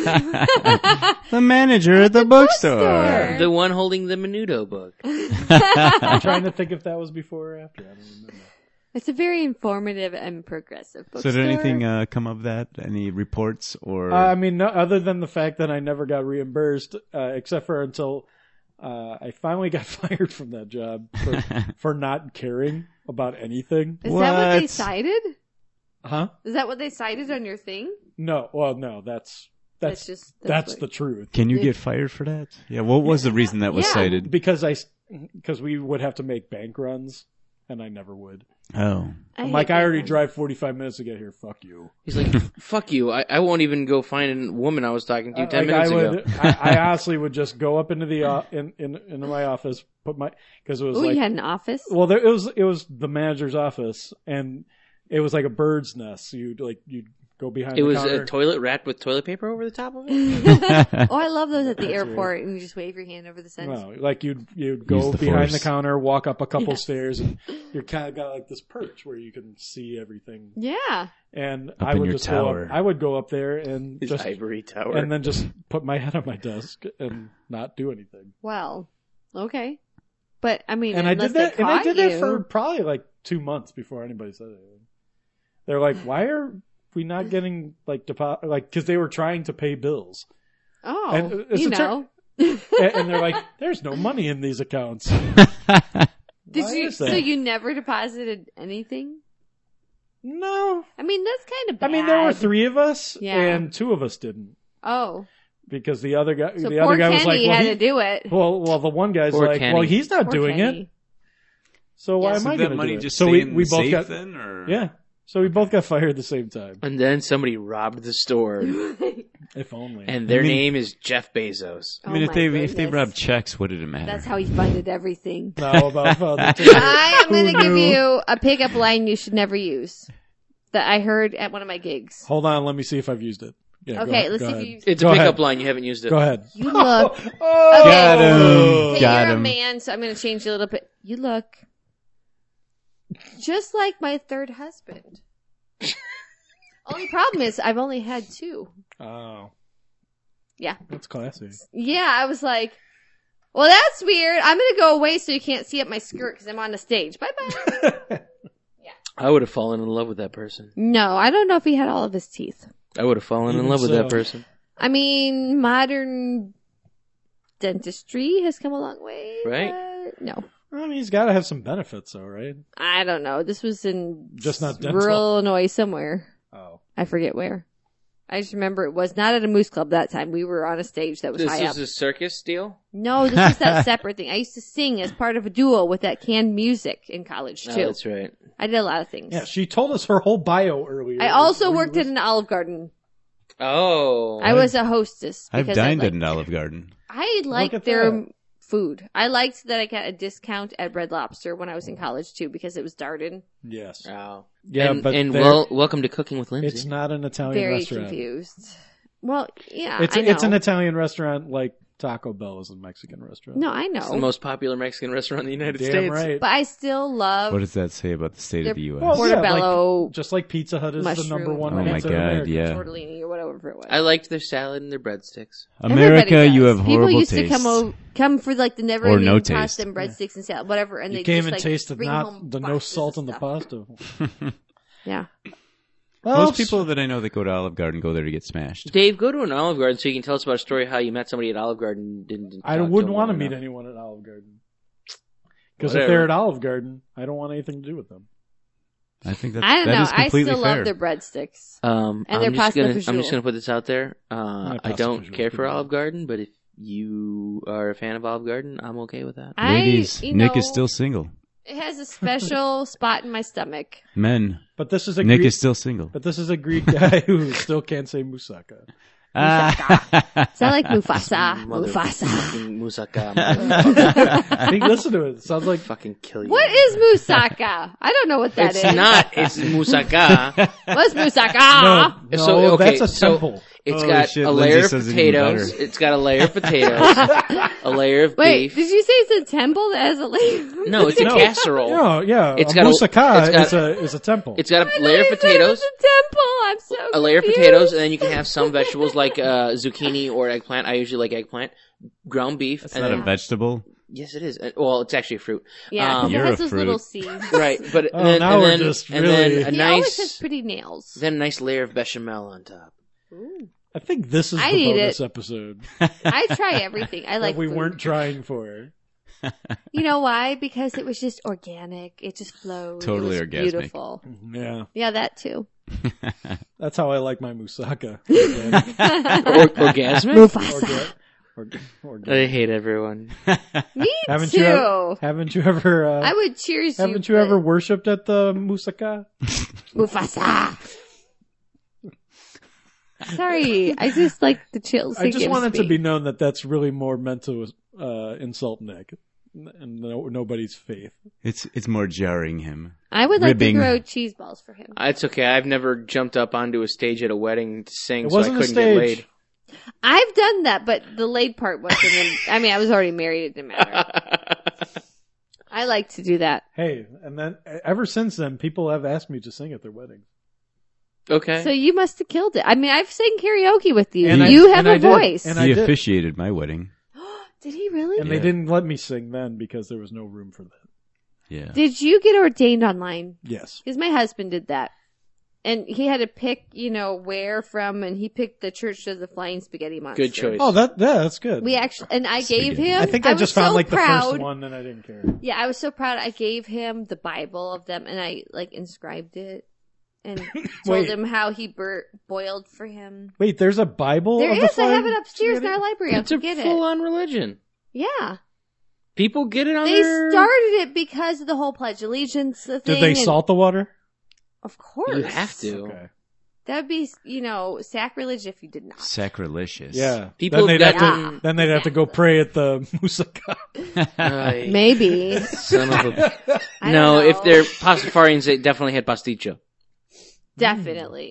The manager at the bookstore. The one holding the Menudo book. I'm trying to think if that was before or after. I don't remember. It's a very informative and progressive bookstore. So did anything come of that? Any reports or... I mean, no, other than the fact that I never got reimbursed, except for until I finally got fired from that job for not caring about anything. Is that what they What? cited? Huh? Is that what they cited on your thing? No. Well, no. That's That's the what- truth. Can you get fired for that? Yeah, what was the reason that was Yeah. cited? Because we would have to make bank runs, and I never would. Oh. I'm hate like, I already that. drive 45 minutes to get here. Fuck you. He's like, fuck you. I won't even go find a woman I was talking to 10 minutes ago. I honestly would just go up into the into my office, because it was Oh, you had an office? well, it was the manager's office, and it was like a bird's nest. So you'd go behind. It the was counter. a toilet wrapped with toilet paper over the top of it? Oh, I love those at the airport, and you just wave your hand over the sensor. No, you'd Use go the behind force. the counter, walk up a couple Yeah. stairs, and you're kind of got this perch where you can see everything. Yeah. And Up I in would your just tower. I would go up there and His just ivory tower. and then just put my head on my desk and not do anything. Well, okay. But, I mean, And I unless did that. they And I caught did that you- for probably 2 months before anybody said anything. They're like, "Why are we not getting deposit?" Because they were trying to pay bills, Oh, and it's you a know. and they're like, "There's no money in these accounts." Did Why you? is that? So you never deposited anything? No, I mean, that's kind of I bad. mean there were 3 of us, Yeah. and 2 of us didn't Oh, because the other guy, so the poor other guy Kenny was like, "Well, had to do it. well, the one guy's Poor like, Kenny. well, he's not Poor doing Kenny. it, so why Yeah. am So I that going to money do it?" just So stay in we the both safe got then, or yeah. So we both got fired at the same time. And then somebody robbed the store, If only. and their I mean- name is Jeff Bezos. I mean, Oh if my they goodness. robbed checks, what did it matter? That's how he funded everything. Now about I am going Who to give knew? you a pickup line you should never use that I heard at one of my gigs. Hold on, let me see if I've used it. Yeah, Okay, go let's see ahead. if you. It's Go a pickup ahead. line. You haven't used it. Go ahead. You look. Oh, Okay. Got him. Hey, Got you're him. a man, so I'm going to change you a little bit. You look just like my third husband. Only problem is I've only had 2. Oh, Yeah. that's classy. Yeah, I was like, well, that's weird. I'm going to go away so you can't see up my skirt because I'm on the stage. Bye-bye. I would have fallen in love with that person. No, I don't know if he had all of his teeth. I would have fallen in Even love with so. that person. I mean, modern dentistry has come a long way. Right. but no. I mean, he's got to have some benefits, though, right? I don't know. This was in Just not dental. rural Illinois somewhere. Oh, I forget where. I just remember it was not at a moose club that time. We were on a stage that was This high is up. a circus deal? No, this was that separate thing. I used to sing as part of a duo with that canned music in college, Oh, too. that's right. I did a lot of things. yeah. She told us her whole bio earlier. I also Were you worked at an Olive Garden. Oh. I was a hostess. I've because dined I at an Olive Garden. I liked at their that. food. I liked that I got a discount at Red Lobster when I was in college, too, because it was Darden. Yes. Oh. Yeah, and, but and they're- welcome to Cooking with Lindsay. It's not an Italian Very restaurant. confused. Well, yeah, It's I know. it's an Italian restaurant like Taco Bell is a Mexican restaurant. No, I It's the know. most popular Mexican restaurant in the United Damn States. right. But I still love What does that say about the state of the U.S.? Well, yeah, Portobello, just like Pizza Hut is the mushroom, number one. Oh my pizza in God, America. yeah. tortellini or whatever it was. I liked their salad and their breadsticks. America, Everybody you does. have horrible People used taste. to come for like the never Or ending no pasta taste. and breadsticks and salad, whatever, and You they came just and like tasted bring not home the no boxes salt of in the stuff. pasta. Yeah. Well, Most people that I know that go to Olive Garden go there to get smashed. Dave, go to an Olive Garden so you can tell us about a story how you met somebody at Olive Garden and didn't I talk wouldn't them want to long meet enough. anyone at Olive Garden. Because if Whatever. they're at Olive Garden, I don't want anything to do with them. I think that I don't that know. is I completely still fair. love their breadsticks. And their pasta I'm fagioli. just gonna put this out there. My I pasta don't fagioli care is for good. Olive Garden, but if you are a fan of Olive Garden, I'm okay with that. Ladies, you Nick know, is still single. It has a special spot in my stomach. Men, But this is a Nick Greek, is still single. but this is a Greek guy who still can't say moussaka. Sound like Mufasa. Mother Mufasa. fucking moussaka. Hey, listen to it. It sounds like fucking kill you. What is moussaka? I don't know what that is. It's not. It's moussaka. What's moussaka? no, So, okay, that's a so- temple. It's Oh, got shit, a Lindsay layer of says it even potatoes. better. It's got a layer of potatoes. A layer of Wait, beef. did you say it's a temple that has a layer? No, it's a No. casserole. No, yeah, It's a got a- moussaka it's got- is a temple. It's got I a layer of thought you said it was potatoes. a temple. I'm so A layer of confused. potatoes, and then you can have some vegetables like zucchini or eggplant. I usually like eggplant. Ground beef. That's and not then, a vegetable. Yes, it is. Well, it's actually a fruit. Yeah, 'cause You're it a has those fruit. little seeds. Right, but Oh, then, now and we're then, just and really- then a He always has nice, pretty nails. then a nice layer of bechamel on top. I think this is I the eat bonus it. episode I try everything. I like that we food. weren't trying for. You know why? Because it was just organic. It just flowed. Totally it was orgasmic. Beautiful. Yeah, Yeah, that too. that's how I like my moussaka. Orgasmic? Mufasa. I hate everyone. Me Haven't too. you ever? I would cheers you. Haven't you ever worshipped at the moussaka? Mufasa. Sorry, I just like the chills. I it just gives want it to me. be known that that's really more meant to insult Nick and nobody's faith. It's more jarring him. I would like ribbing. to grow cheese balls for him. It's okay. I've never jumped up onto a stage at a wedding to sing, It so I wasn't a couldn't get stage. laid. I've done that, but the laid part wasn't. I mean, I was already married. It didn't matter. I like to do that. Hey, and then ever since then, people have asked me to sing at their weddings. Okay. So you must have killed it. I mean, I've sang karaoke with you. And I- You have and I a did. voice. And He I did. officiated my wedding. Did he really? And Yeah. they didn't let me sing then because there was no room for that. Yeah. Did you get ordained online? Yes. Because my husband did that. And he had to pick, where from, and he picked the Church of the Flying Spaghetti Monster. Good choice. Oh, that's good. We actually, and I gave Spaghetti. him. I think I was just found so like the proud. first one and I didn't care. Yeah, I was so proud. I gave him the Bible of them, and I inscribed it, and told Wait. him how he boiled for him. Wait, there's a Bible? There of the is. I have flying it upstairs in our spaghetti? library. I'll It's a get it. full-on religion. Yeah, People get it on they their... started it because of the whole Pledge of Allegiance thing. Did they and- salt the water? Of course, You have to. Okay. That would be, sacrilege if you did not. Sacrilegious. Yeah. People then they'd got have Yeah. to then they'd have to go pray at the moussaka. Ay, Maybe. son of a... I No, don't know. if they're pastafarians, they definitely had pasticcio. Definitely.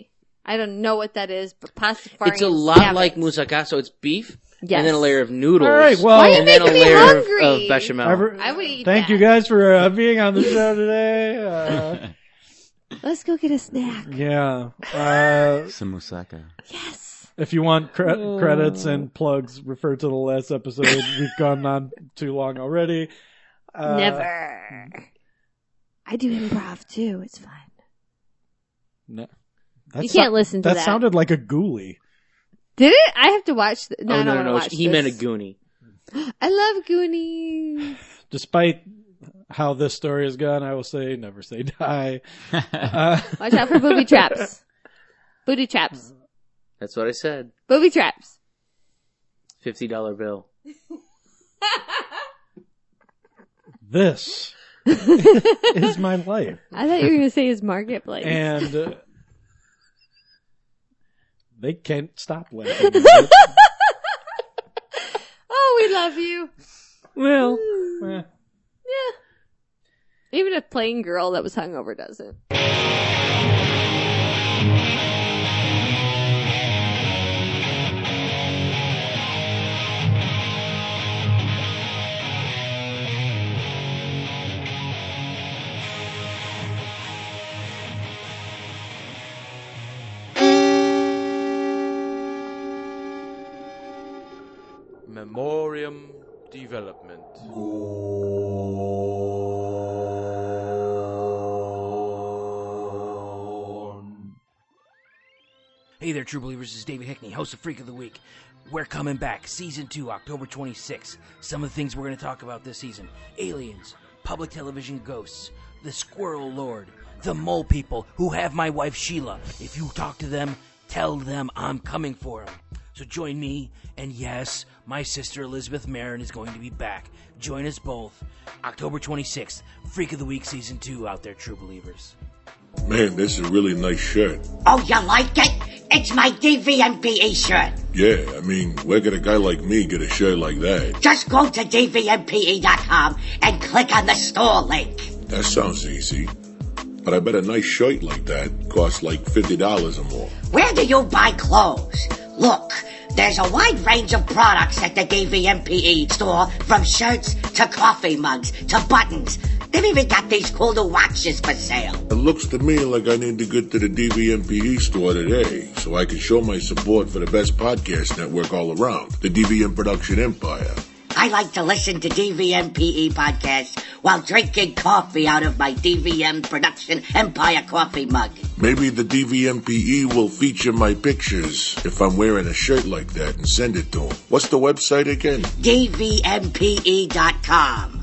I don't know what that is, but pastafarians It's a lot have like it. moussaka, so it's beef, Yes. and then a layer of noodles. All right, well, Why are you and then a making me layer hungry? of bechamel. I would eat Thank that. you guys for being on the show today. Let's go get a snack. Yeah. Some moussaka. Yes. If you want credits and plugs, refer to the last episode. We've gone on too long already. Never. I do improv too. It's fun. No, You can't listen to that. That sounded like a ghoulie. Did it? I have to watch. No, I don't want to no. watch He this. meant a goonie. I love Goonies. Despite how this story has gone, I will say never say die. Watch out for booby traps. Booty traps. That's what I said. Booby traps. $50 bill. This is my life. I thought you were going to say his marketplace. And they can't stop laughing. Oh, we love you. Well, Yeah. Even a plain girl that was hungover doesn't. Memoriam Development. Hey there, true believers. This is David Hickney, host of Freak of the Week. We're coming back. Season 2, October 26th. Some of the things we're going to talk about this season. Aliens, public television ghosts, the Squirrel Lord, the Mole People who have my wife Sheila. If you talk to them, tell them I'm coming for them. So join me, and yes, my sister Elizabeth Marin is going to be back. Join us both. October 26th, Freak of the Week Season 2 out there, true believers. Man, this is a really nice shirt. Oh, you like it? It's my DVMPE shirt. Yeah, I mean, where could a guy like me get a shirt like that? Just go to DVMPE.com and click on the store link. That sounds easy. But I bet a nice shirt like that costs like $50 or more. Where do you buy clothes? Look, there's a wide range of products at the DVMPE store, from shirts to coffee mugs to buttons. They've even got these cool new watches for sale. It looks to me like I need to get to the DVMPE store today so I can show my support for the best podcast network all around, the DVM Production Empire. I like to listen to DVMPE podcasts while drinking coffee out of my DVM Production Empire coffee mug. Maybe the DVMPE will feature my pictures if I'm wearing a shirt like that and send it to them. What's the website again? DVMPE.com.